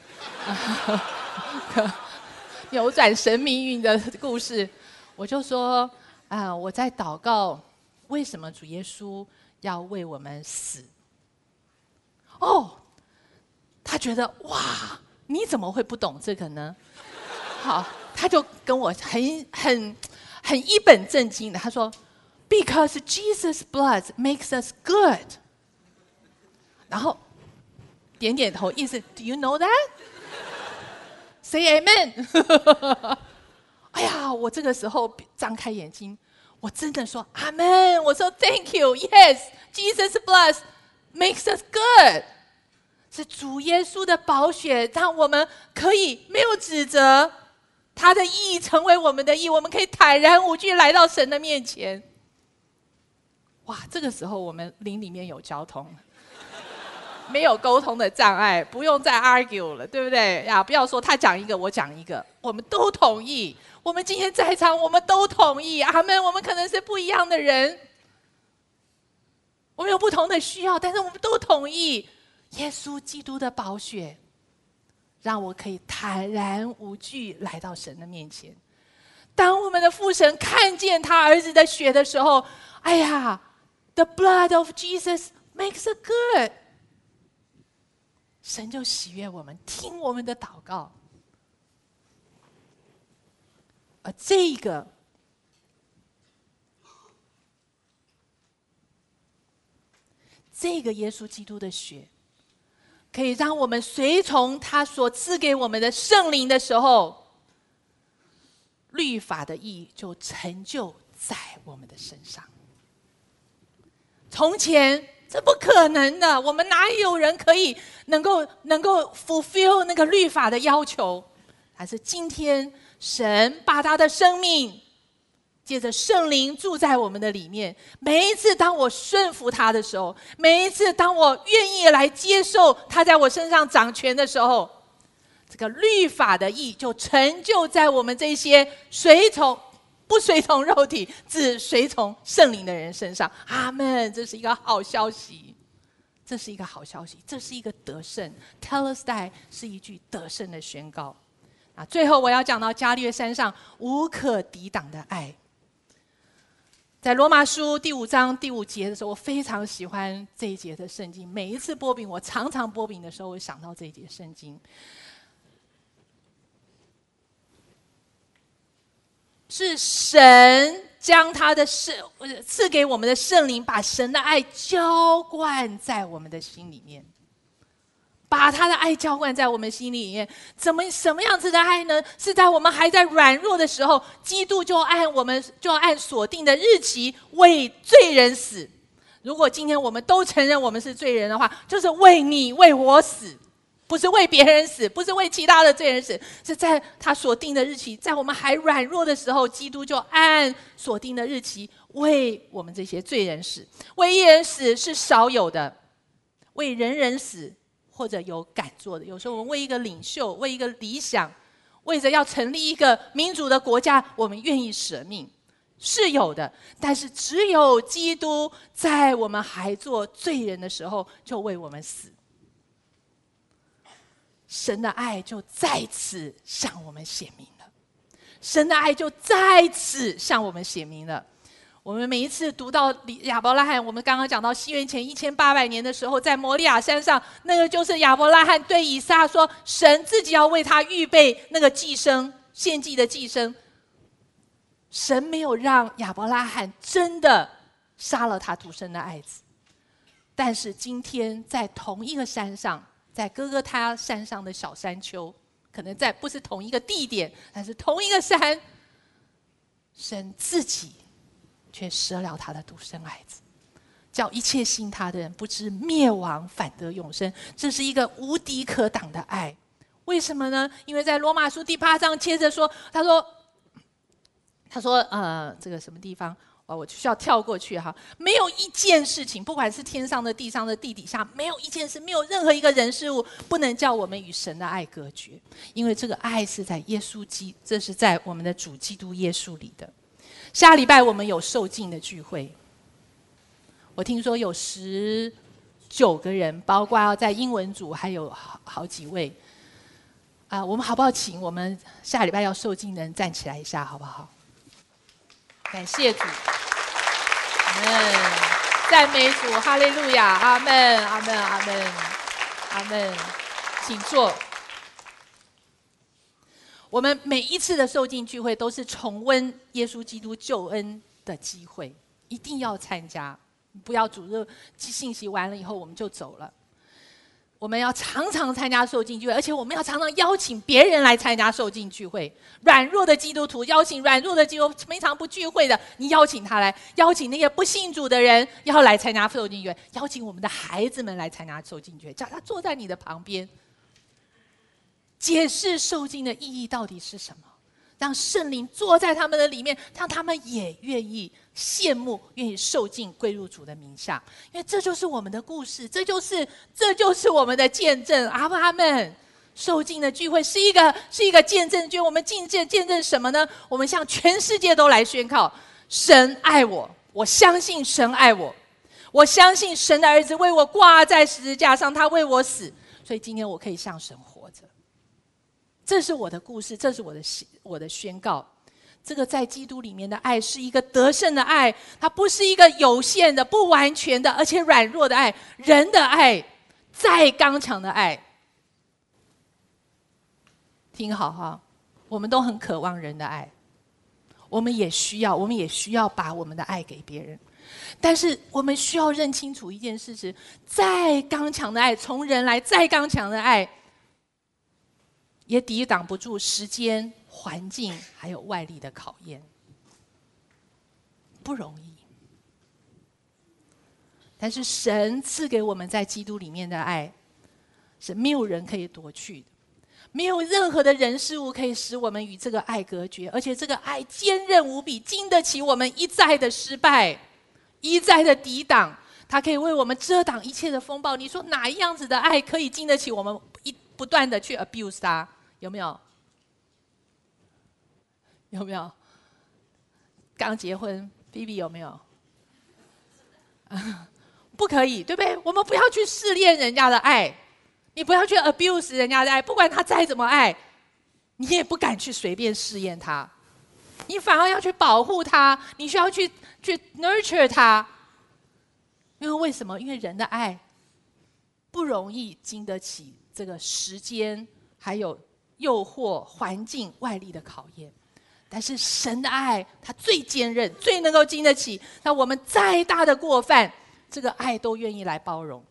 扭转神命运的故事，我就说啊、呃，我在祷告，为什么主耶稣要为我们死？哦，他觉得哇，你怎么会不懂这个呢？好，他就跟我很很很一本正经的，他说 ，Because Jesus' blood makes us good。然后点点头，意思 Do you know that? Say amen 。哎呀，我这个时候张开眼睛，我真的说阿门。我说 Thank you, yes, Jesus' blood makes us good。是主耶稣的宝血，让我们可以没有指责，他的义成为我们的义，我们可以坦然无惧来到神的面前。哇，这个时候我们灵里面有交通。没有沟通的障碍，不用再 argue 了，对不对呀？不要说他讲一个，我讲一个，我们都同意。我们今天在场，我们都同意。阿们。我们可能是不一样的人，我们有不同的需要，但是我们都同意，耶稣基督的宝血，让我可以坦然无惧来到神的面前。当我们的父神看见他儿子的血的时候，哎呀 ，The blood of Jesus makes it good。神就喜悦我们，听我们的祷告。而这个这个耶稣基督的血，可以让我们随从他所赐给我们的圣灵的时候， 律法的义就成就在我们的身上。从前这不可能的，我们哪有人可以能够能够 fulfill 那个律法的要求？但是今天神把他的生命借着圣灵住在我们的里面，每一次当我顺服他的时候，每一次当我愿意来接受他在我身上掌权的时候，这个律法的义就成就在我们这些随从不随从肉体只随从圣灵的人身上。阿们，这是一个好消息，这是一个好消息，这是一个得胜。 Telestai 是一句得胜的宣告。啊，最后我要讲到加略山上无可抵挡的爱。在罗马书第五章第五节的时候，我非常喜欢这一节的圣经。每一次播饼，我常常播饼的时候，我想到这一节圣经。是神将他的圣赐给我们的圣灵，把神的爱浇灌在我们的心里面。把他的爱浇灌在我们心里面，怎么什么样子的爱呢？是在我们还在软弱的时候，基督就按我们就按所定的日期为罪人死。如果今天我们都承认我们是罪人的话，就是为你为我死，不是为别人死，不是为其他的罪人死，是在他所定的日期，在我们还软弱的时候，基督就按所定的日期为我们这些罪人死。为一人死是少有的，为人人死或者有敢做的。有时候我们为一个领袖，为一个理想，为着要成立一个民主的国家，我们愿意舍命，是有的。但是只有基督在我们还做罪人的时候就为我们死，神的爱就在此向我们显明了，神的爱就在此向我们显明了。我们每一次读到亚伯拉罕，我们刚刚讲到西元前一千八百年的时候，在摩利亚山上，那个就是亚伯拉罕对以撒说，神自己要为他预备那个祭牲，献祭的祭牲。神没有让亚伯拉罕真的杀了他独生的爱子，但是今天在同一个山上，在哥哥他山上的小山丘，可能在不是同一个地点，但是同一个山，神自己却舍了他的独生爱子，叫一切信他的人不知灭亡，反得永生。这是一个无敌可挡的爱。为什么呢？因为在罗马书第八章接着说，他说他说呃，这个什么地方我需要跳过去哈。没有一件事情，不管是天上的地上的地底下，没有一件事，没有任何一个人事物不能叫我们与神的爱隔绝，因为这个爱是在耶稣基，这是在我们的主基督耶稣里的。下礼拜我们有受浸的聚会，我听说有十九个人，包括在英文组还有 好, 好几位啊、呃，我们好不好请我们下礼拜要受浸的人站起来一下，好不好？感谢主，阿们，赞美主，哈利路亚，阿们，阿们，阿们，阿们，请坐。我们每一次的受浸聚会都是重温耶稣基督救恩的机会，一定要参加，不要主日信息完了以后我们就走了。我们要常常参加受浸聚会，而且我们要常常邀请别人来参加受浸聚会。软弱的基督徒邀请软弱的基督徒，平常不聚会的，你邀请他来，邀请那些不信主的人要来参加受浸聚会，邀请我们的孩子们来参加受浸聚会，叫他坐在你的旁边，解释受浸的意义到底是什么，让圣灵坐在他们的里面，让他们也愿意羡慕，愿意受浸归入主的名下。因为这就是我们的故事，这就是这就是我们的见证。阿们阿们。受浸的聚会是一个是一个见证聚，我们见证见证什么呢？我们向全世界都来宣告，神爱我，我相信神爱我，我相信神的儿子为我挂在十字架上，他为我死，所以今天我可以向神活着。这是我的故事，这是我的我的宣告。这个在基督里面的爱是一个得胜的爱，它不是一个有限的、不完全的，而且软弱的爱，人的爱，再刚强的爱。听好哈，我们都很渴望人的爱，我们也需要，我们也需要把我们的爱给别人。但是我们需要认清楚一件事情，再刚强的爱，从人来再刚强的爱， 也抵挡不住时间、环境还有外力的考验，不容易。但是神赐给我们在基督里面的爱，是没有人可以夺去的，没有任何的人事物可以使我们与这个爱隔绝，而且这个爱坚韧无比，经得起我们一再的失败，一再的抵挡，它可以为我们遮挡一切的风暴。你说哪一样子的爱可以经得起我们一不断的去 abuse 它？有没有？有没有？刚结婚 B B 有没有？不可以，对不对？我们不要去试炼人家的爱，你不要去 abuse 人家的爱，不管他再怎么爱，你也不敢去随便试验他，你反而要去保护他，你需要去去 nurture 他。因为为什么？因为人的爱不容易经得起这个时间，还有诱惑、环境、外力的考验。但是神的爱，它最坚韧，最能够经得起。那我们再大的过犯，这个爱都愿意来包容。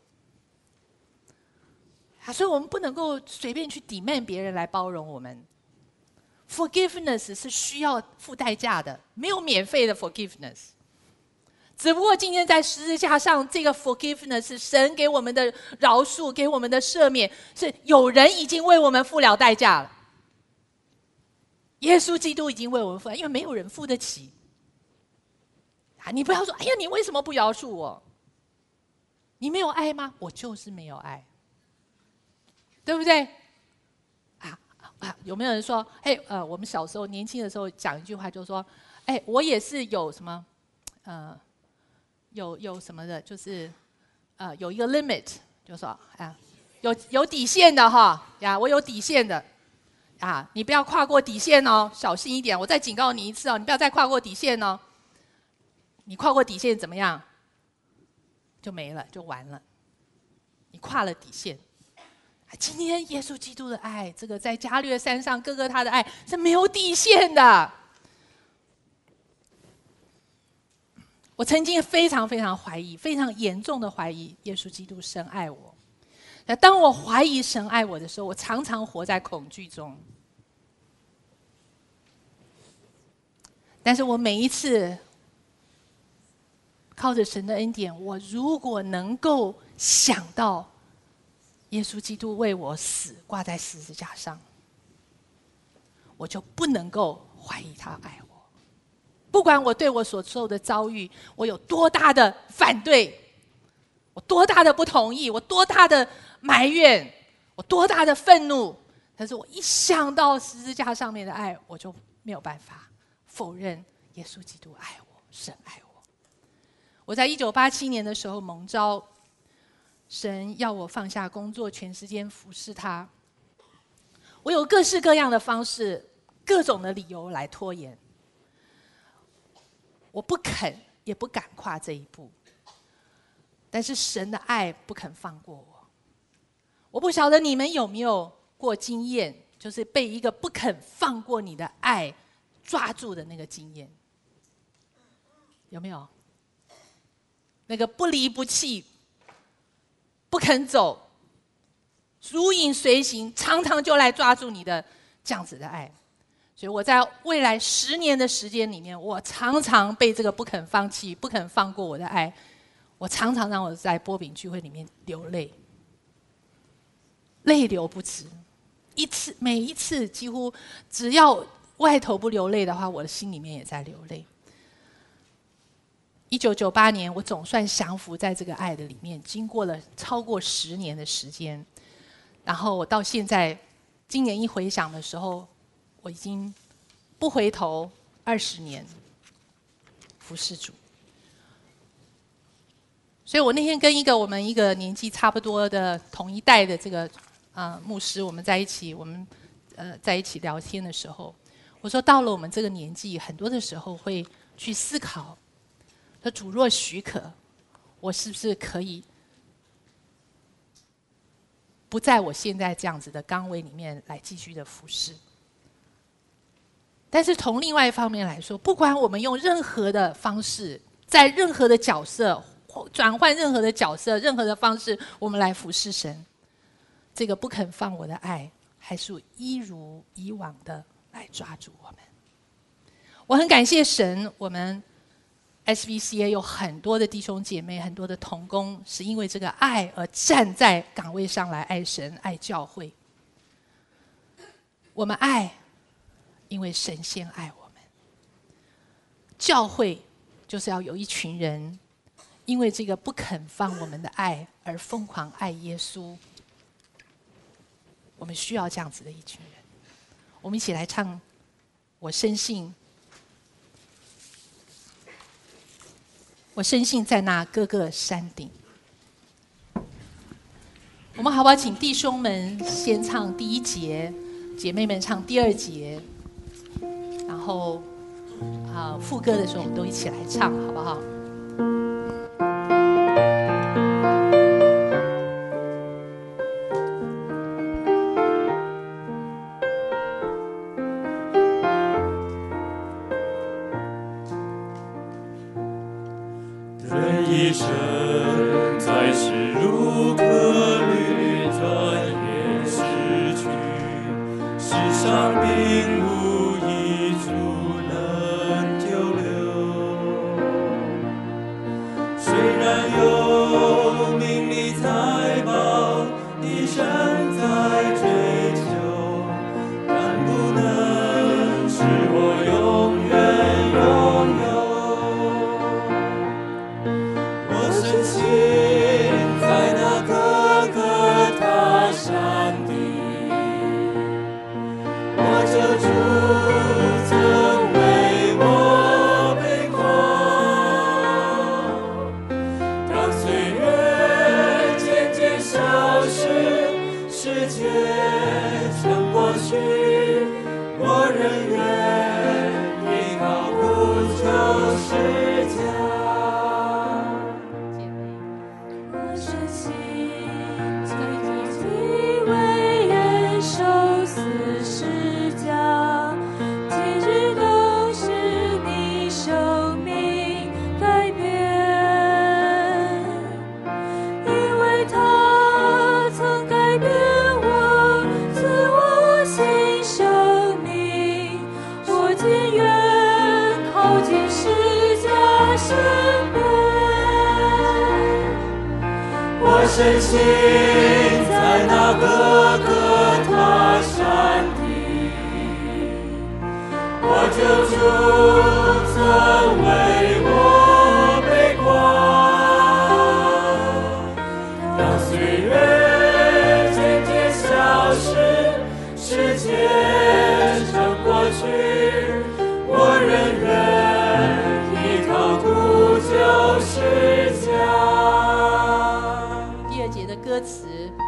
啊，所以我们不能够随便去 demand 别人来包容我们。Forgiveness 是需要付代价的，没有免费的 forgiveness。只不过今天在十字架上，这个 forgiveness 是神给我们的饶恕，给我们的赦免，是有人已经为我们付了代价了。耶稣基督已经为我们付了，因为没有人付得起。啊，你不要说，哎呀，你为什么不饶恕我？你没有爱吗？我就是没有爱，对不对？啊啊，有没有人说，哎，呃，我们小时候年轻的时候讲一句话，就是说，哎，我也是有什么，呃，有有什么的，就是呃，有一个 limit， 就是说啊，有有底线的哈呀，我有底线的。啊，你不要跨过底线哦，小心一点！我再警告你一次哦，你不要再跨过底线哦。你跨过底线怎么样？就没了，就完了。你跨了底线。今天耶稣基督的爱，这个在加略山上哥哥他的爱是没有底线的。我曾经非常非常怀疑，非常严重的怀疑耶稣基督深爱我。当我怀疑神爱我的时候，我常常活在恐惧中。但是我每一次靠着神的恩典，我如果能够想到耶稣基督为我死，挂在十字架上，我就不能够怀疑他爱我。不管我对我所受的遭遇，我有多大的反对，我多大的不同意，我多大的埋怨，我多大的愤怒，但是我一想到十字架上面的爱，我就没有办法否认耶稣基督爱我，神爱我。我在一九八七年的时候蒙召，神要我放下工作，全时间服侍他。我有各式各样的方式，各种的理由来拖延，我不肯也不敢跨这一步。但是神的爱不肯放过我。我不晓得你们有没有过经验，就是被一个不肯放过你的爱抓住的那个经验，有没有？那个不离不弃，不肯走，如影随形，常常就来抓住你的这样子的爱。所以我在未来十年的时间里面，我常常被这个不肯放弃、不肯放过我的爱，我常常让我在波饼聚会里面流泪，泪流不止。一次每一次，几乎只要外头不流泪的话，我的心里面也在流泪。一九九八年，我总算降服在这个爱的里面，经过了超过十年的时间，然后我到现在，今年一回想的时候，我已经不回头二十年服侍主。所以我那天跟一个我们一个年纪差不多的同一代的这个啊、呃、牧师，我们在一起，我们呃在一起聊天的时候，我说到了我们这个年纪，很多的时候会去思考，说主若许可，我是不是可以不在我现在这样子的岗位里面来继续的服侍？但是从另外一方面来说，不管我们用任何的方式，在任何的角色转换任何的角色、任何的方式，我们来服侍神，这个不肯放我的爱还是一如以往的来抓住我们。我很感谢神，我们 S V C A 有很多的弟兄姐妹，很多的同工，是因为这个爱而站在岗位上来爱神、爱教会。我们爱，因为神先爱我们。教会就是要有一群人，因为这个不肯放我们的爱而疯狂爱耶稣。我们需要这样子的一群人。我们一起来唱，我深信，我深信在那各个山顶。我们好不好请弟兄们先唱第一节，姐妹们唱第二节，然后啊、呃、副歌的时候我们都一起来唱，好不好？ 人一生在世如客旅，转眼逝去，世上并无一处能久留。虽然有名利财宝，一生在追求，但不能使我永远拥有。深信在那各个他山顶，我救主曾为我背过。当岁月渐渐消失，世界成过去，我仍愿依靠不朽十架。我深信在那各个他山顶，我救主曾为我背过。当岁月渐渐消失，世界成过去，我仍愿依靠不朽十架。 歌词，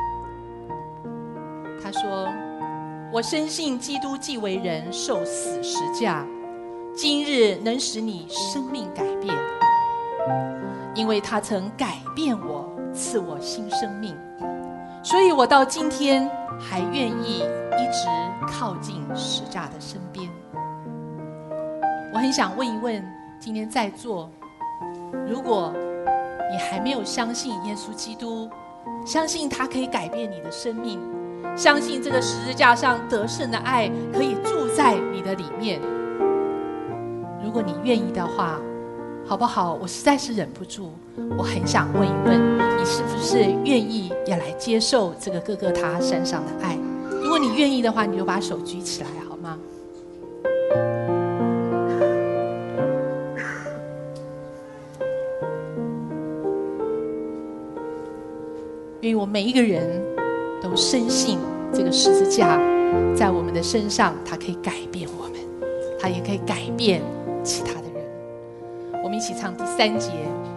他说：“我深信基督既为人受死十架，今日能使你生命改变，因为他曾改变我，赐我新生命，所以我到今天还愿意一直靠近十架的身边。”我很想问一问今天在座，如果你还没有相信耶稣基督，相信他可以改变你的生命，相信这个十字架上得胜的爱可以住在你的里面。如果你愿意的话，好不好？我实在是忍不住，我很想问一问，你是不是愿意也来接受这个各个他山上的爱？如果你愿意的话，你就把手举起来，好吗？因为我们每一个人都深信这个十字架在我们的身上，它可以改变我们，它也可以改变其他的人。我们一起唱第三节。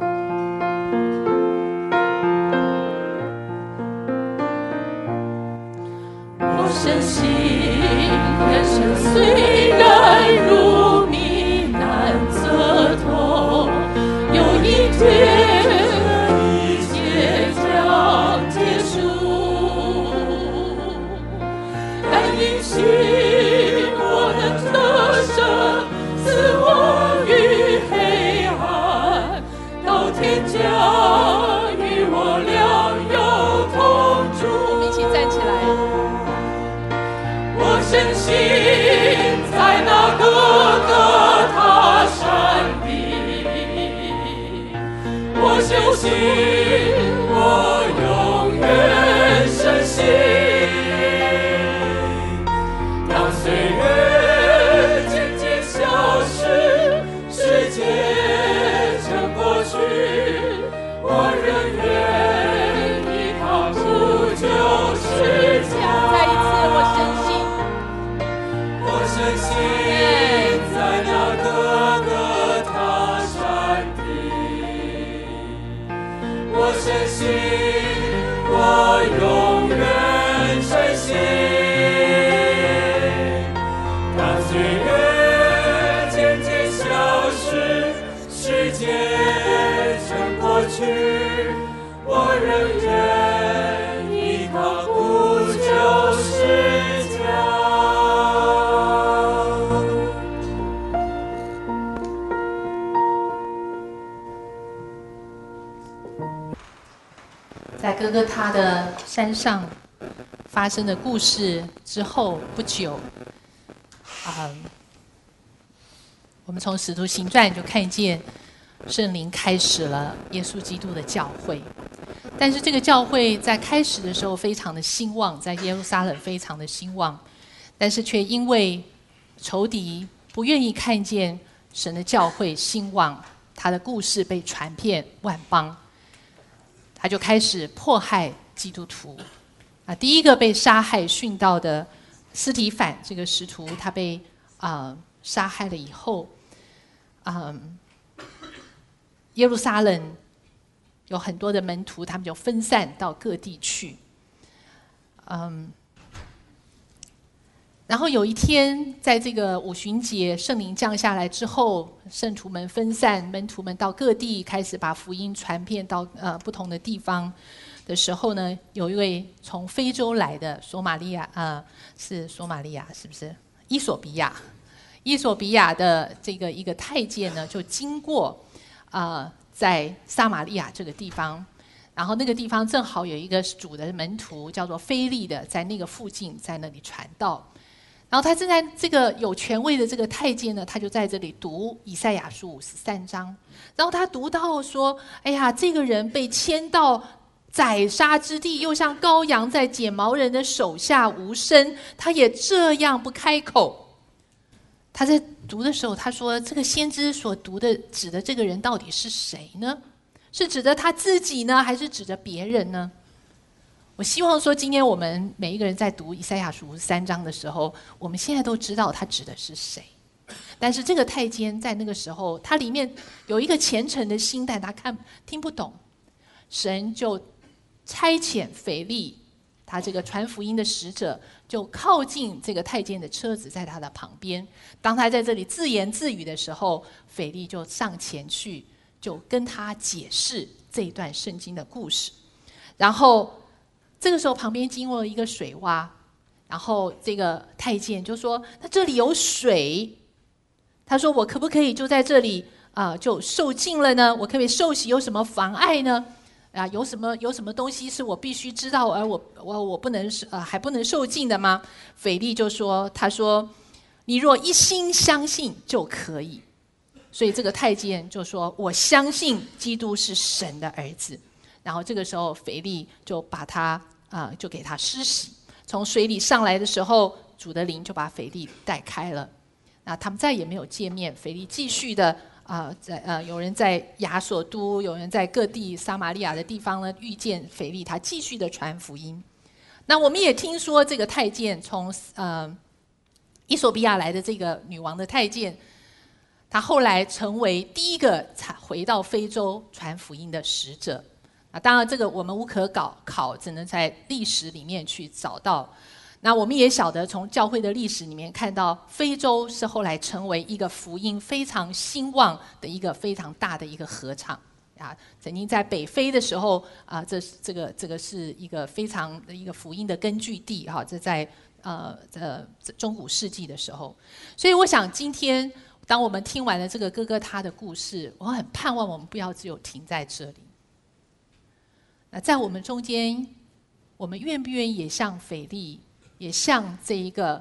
我深信人生虽然如迷难蹉跎，有一天我能得胜，死亡与黑暗，到天家与我良友同住。 我们一起站起来。 信，我永远深信。当岁月渐渐消失，时间成过去，我仍愿依靠不救世家。 再一次，我深信， 我深信在那个个他山地，我深信，我永远深信。当岁月渐渐消失，时间成过去，我仍愿依靠不救世家。 在哥哥他的山上发生的故事之后不久，嗯，我们从使徒行传就看见圣灵开始了耶稣基督的教会。但是这个教会在开始的时候非常的兴旺，在耶路撒冷非常的兴旺，但是却因为仇敌不愿意看见神的教会兴旺，他的故事被传遍万邦，他就开始迫害基督徒。啊，第一个被杀害殉道的司提反这个使徒，他被啊、呃、杀害了以后，嗯，耶路撒冷有很多的门徒，他们就分散到各地去。嗯，然后有一天，在这个五旬节，圣灵降下来之后，圣徒们分散，门徒们到各地开始把福音传遍到呃不同的地方的时候呢，有一位从非洲来的索马利亚，呃，是索马利亚是不是？伊索比亚，伊索比亚的这个一个太监呢，就经过啊。呃在撒玛利亚这个地方，然后那个地方正好有一个主的门徒叫做腓利的，在那个附近，在那里传道。然后他正在这个有权位的这个太监呢，他就在这里读以赛亚书五十三章。然后他读到说：“哎呀，这个人被牵到宰杀之地，又像羔羊在剪毛人的手下无声，他也这样不开口。”他在读的时候，他说：“这个先知所读的指的这个人到底是谁呢？是指的他自己呢，还是指着别人呢？”我希望说，今天我们每一个人在读以赛亚书五十三章的时候，我们现在都知道他指的是谁。但是这个太监在那个时候，他里面有一个虔诚的心，但他看听不懂，神就差遣腓利，他这个传福音的使者，就靠近这个太监的车子，在他的旁边。当他在这里自言自语的时候，腓利就上前去，就跟他解释这一段圣经的故事。然后这个时候旁边经过了一个水洼，然后这个太监就说：“那这里有水。”他说：“我可不可以就在这里啊、呃，就受浸了呢？我可不可以受洗？有什么妨碍呢？啊，有什么有什么东西是我必须知道，而我我我不能呃还不能受浸的吗？”腓利就说：“他说，你若一心相信就可以。”所以这个太监就说：“我相信基督是神的儿子。”然后这个时候腓利就把他啊、呃、就给他施洗，从水里上来的时候，主的灵就把腓利带开了。那他们再也没有见面，腓利继续的。啊、呃，在呃，有人在亚索都，有人在各地撒玛利亚的地方呢，遇见腓利，他继续的传福音。那我们也听说，这个太监从呃伊索比亚来的这个女王的太监，他后来成为第一个回到非洲传福音的使者。啊，当然这个我们无可考考，只能在历史里面去找到。那我们也晓得，从教会的历史里面看到，非洲是后来成为一个福音非常兴旺的一个非常大的一个禾场啊。曾经在北非的时候啊，这这个这个是一个非常的一个福音的根据地哈。这在呃呃中古世纪的时候，所以我想今天当我们听完了这个哥哥他的故事，我很盼望我们不要只有停在这里。那在我们中间，我们愿不愿意也像腓利？也像这一个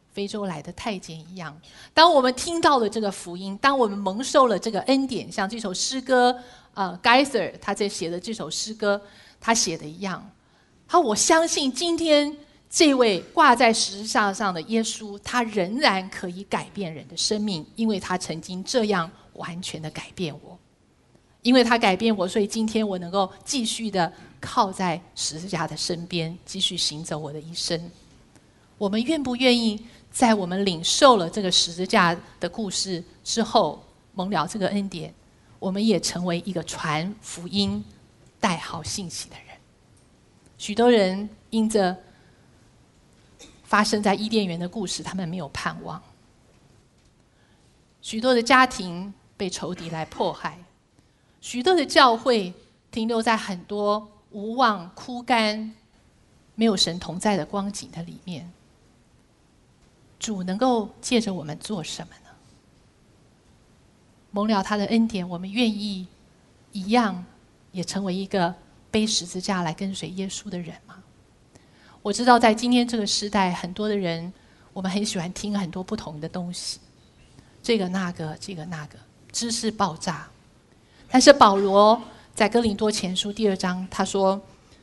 非洲来的太监一样。当我们听到了这个福音，当我们蒙受了这个恩典，像这首诗歌，呃 Geiser 他在写的这首诗歌，他写的一样。好，我相信今天这位挂在十字架上的耶稣，他仍然可以改变人的生命，因为他曾经这样完全的改变我。因为他改变我，所以今天我能够继续的靠在十字架的身边，继续行走我的一生。我们愿不愿意在我们领受了这个十字架的故事之后，蒙了这个恩典，我们也成为一个传福音、带好信息的人。许多人因着发生在伊甸园的故事，他们没有盼望。许多的家庭被仇敌来迫害，许多的教会停留在很多无望、枯干、没有神同在的光景的里面。主能够借着我们做什么呢？蒙了他的恩典，我们愿意一样也成为一个背十字架来跟随耶稣的人吗？我知道在今天这个时代，很多的人我们很喜欢听很多不同的东西，这个那个这个那个，知识爆炸。但是保罗在哥林多前书第二章，他说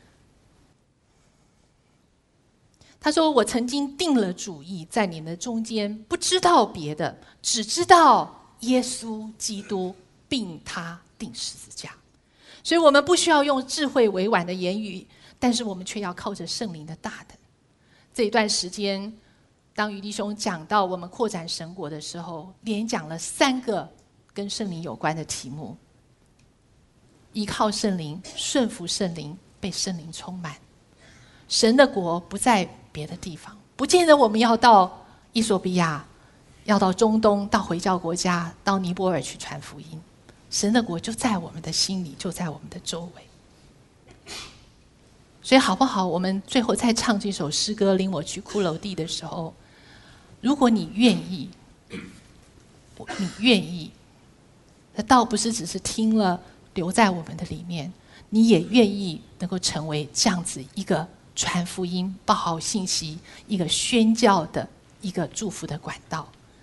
他说我曾经定了主意，在你们中间不知道别的，只知道耶稣基督并他钉十字架。所以我们不需要用智慧委婉的言语，但是我们却要靠着圣灵的大能。这一段时间，当于弟兄讲到我们扩展神国的时候，连讲了三个跟圣灵有关的题目：依靠圣灵，顺服圣灵，被圣灵充满。神的国不在别的地方，不见得我们要到伊索比亚，要到中东，到回教国家，到尼泊尔去传福音。神的国就在我们的心里，就在我们的周围。所以好不好，我们最后在唱这首诗歌领我去骷髅地的时候，如果你愿意，你愿意，那倒不是只是听了留在我们的里面，你也愿意能够成为这样子一个传福音、报好信息、一个宣教的一个祝福的管道，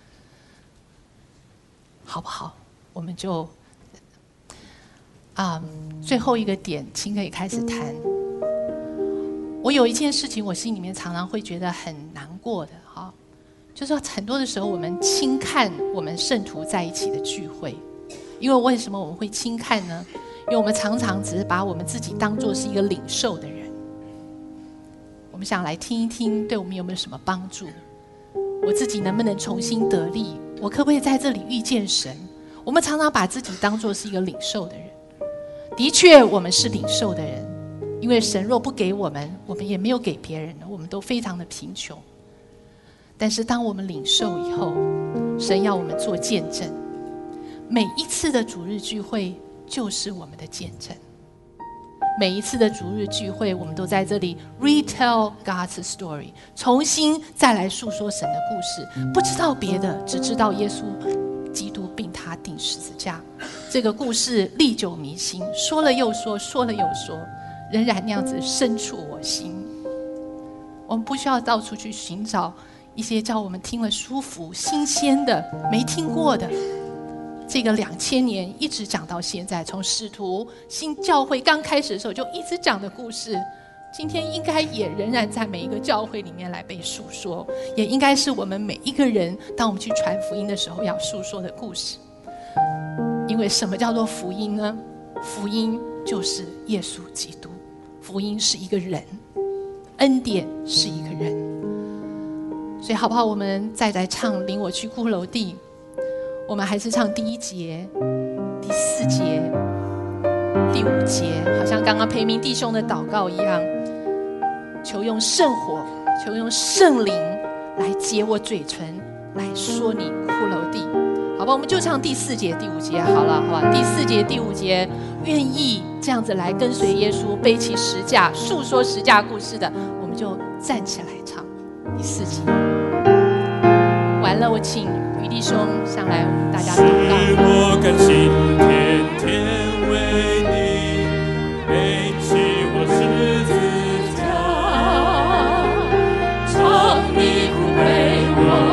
好不好？我们就啊、嗯，最后一个点，请可以开始谈。我有一件事情，我心里面常常会觉得很难过的，哈，就是说很多的时候，我们轻看我们圣徒在一起的聚会，因为为什么我们会轻看呢？因为我们常常只是把我们自己当作是一个领受的人。我们想来听一听，对我们有没有什么帮助？我自己能不能重新得力？我可不可以在这里遇见神？我们常常把自己当作是一个领受的人。的确，我们是领受的人，因为神若不给我们，我们也没有给别人，我们都非常的贫穷。但是当我们领受以后，神要我们做见证。每一次的主日聚会就是我们的见证。每一次的主日聚会，我们都在这里 retell God's story， 重新再来述说神的故事。不知道别的，只知道耶稣基督并他钉十字架。这个故事历久弥新，说了又说，说了又说，仍然那样子深处我心。我们不需要到处去寻找一些叫我们听了舒服、新鲜的、没听过的。这个两千年一直讲到现在，从使徒新教会刚开始的时候就一直讲的故事，今天应该也仍然在每一个教会里面来被述说，也应该是我们每一个人当我们去传福音的时候要述说的故事。因为什么叫做福音呢？福音就是耶稣基督，福音是一个人，恩典是一个人。所以好不好，我们再来唱领我去骷髅地，我们还是唱第一节、第四节、第五节，好像刚刚培明弟兄的祷告一样，求用圣火，求用圣灵来解我嘴唇，来说你骷髅地。好吧，我们就唱第四节、第五节好了，好吧？第四节、第五节，愿意这样子来跟随耶稣，背起十架，述说十架故事的，我们就站起来唱第四节。完了，我请于弟兄上来，大家祷告。 使我甘心天天为你背起我十字架，常你苦悲我。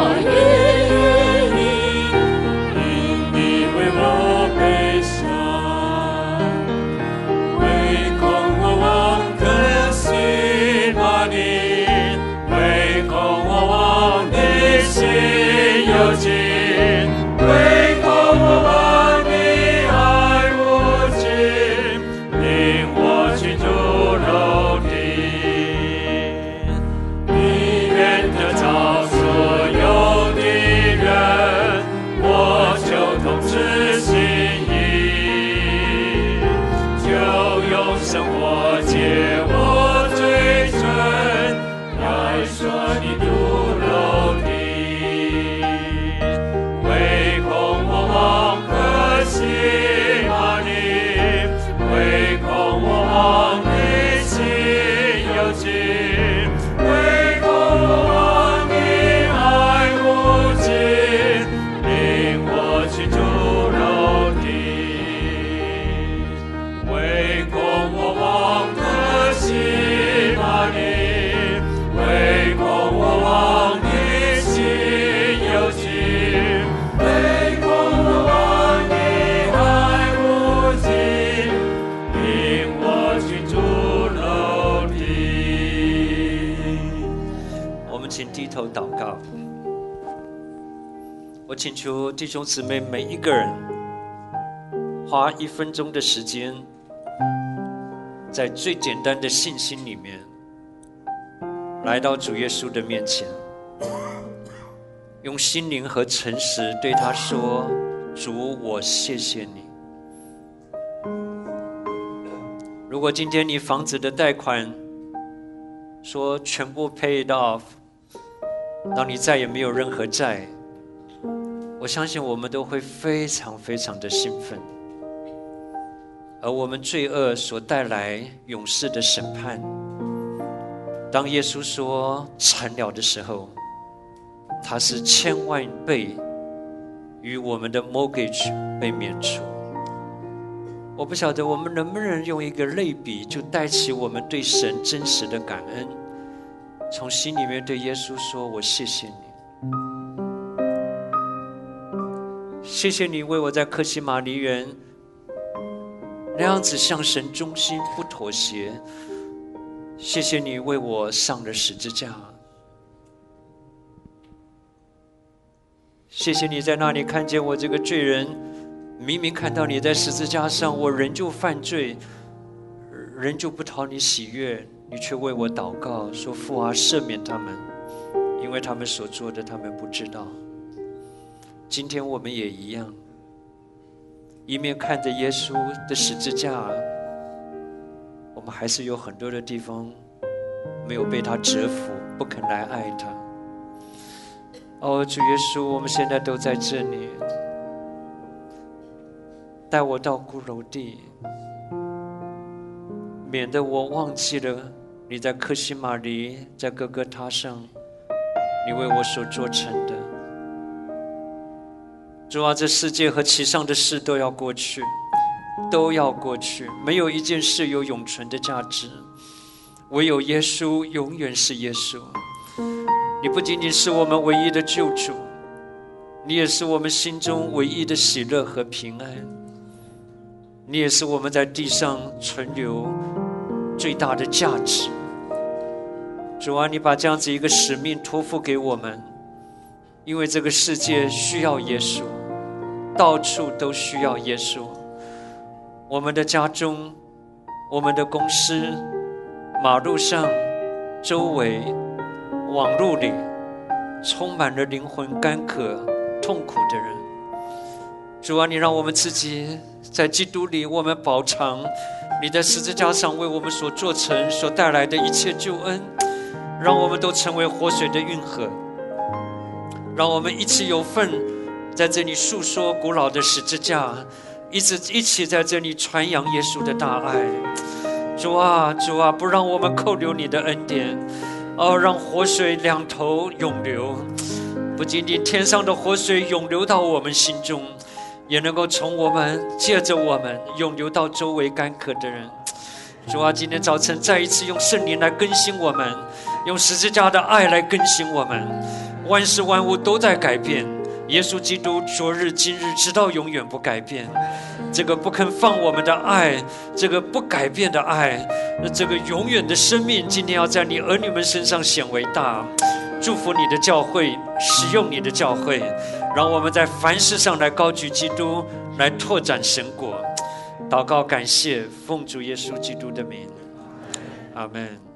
有尽，唯恐我望你爱无尽，领我去主肉体。你愿得着所有的人，我就同知心意，就用生活解我罪证，来说你主肉体。唯恐我望可惜骂你，唯恐我望你心有尽，唯恐我望你爱无尽，领我去主肉体。唯恐我望可惜骂你，唯恐我望你心有尽，唯恐我望你爱无尽，领我去主肉体。 我们请低头祷告。我请求弟兄姊妹每一个人花一分钟的时间，在最简单的信心里面来到主耶稣的面前，用心灵和诚实对他说：主，我谢谢你。如果今天你房子的贷款说全部 paid off， 让你再也没有任何债，我相信我们都会非常非常的兴奋。而我们罪恶所带来永世的审判，当耶稣说成了的时候，他是千万倍与我们的 mortgage 被免除。我不晓得我们能不能用一个类比，就带起我们对神真实的感恩，从心里面对耶稣说：我谢谢你，谢谢你为我在客西马尼园那样子向神忠心不妥协，谢谢你为我上了十字架，谢谢你在那里看见我这个罪人，明明看到你在十字架上，我仍旧犯罪，仍旧不讨你喜悦，你却为我祷告说：父啊，赦免他们，因为他们所做的他们不知道。今天我们也一样，一面看着耶稣的十字架，我们还是有很多的地方没有被他折服，不肯来爱他。哦，主耶稣，我们现在都在这里，带我到骷髅地，免得我忘记了你在客西马尼，在各各他上，你为我所做成的。主啊，这世界和其上的事都要过去，都要过去，没有一件事有永存的价值，唯有耶稣永远是耶稣。你不仅仅是我们唯一的救主，你也是我们心中唯一的喜乐和平安，你也是我们在地上存留最大的价值。主啊，你把这样子一个使命托付给我们，因为这个世界需要耶稣，到处都需要耶稣。我们的家中，我们的公司，马路上，周围，网路里，充满了灵魂干渴痛苦的人。主啊，你让我们自己在基督里，我们饱尝你在十字架上为我们所做成所带来的一切救恩，让我们都成为活水的运河，让我们一起有份在这里诉说古老的十字架，一直一起在这里传扬耶稣的大爱。主啊，主啊，不让我们扣留你的恩典，哦，让活水两头涌流，不仅仅天上的活水涌流到我们心中，也能够从我们借着我们涌流到周围干渴的人。主啊，今天早晨再一次用圣灵来更新我们，用十字架的爱来更新我们。万事万物都在改变，耶稣基督昨日今日直到永远不改变。这个不肯放我们的爱，这个不改变的爱，这个永远的生命，今天要在你儿女们身上显为大。 祝福你的教会，使用你的教会，让我们在凡事上来高举基督，来拓展神国。祷告感谢，奉主耶稣基督的名，阿们。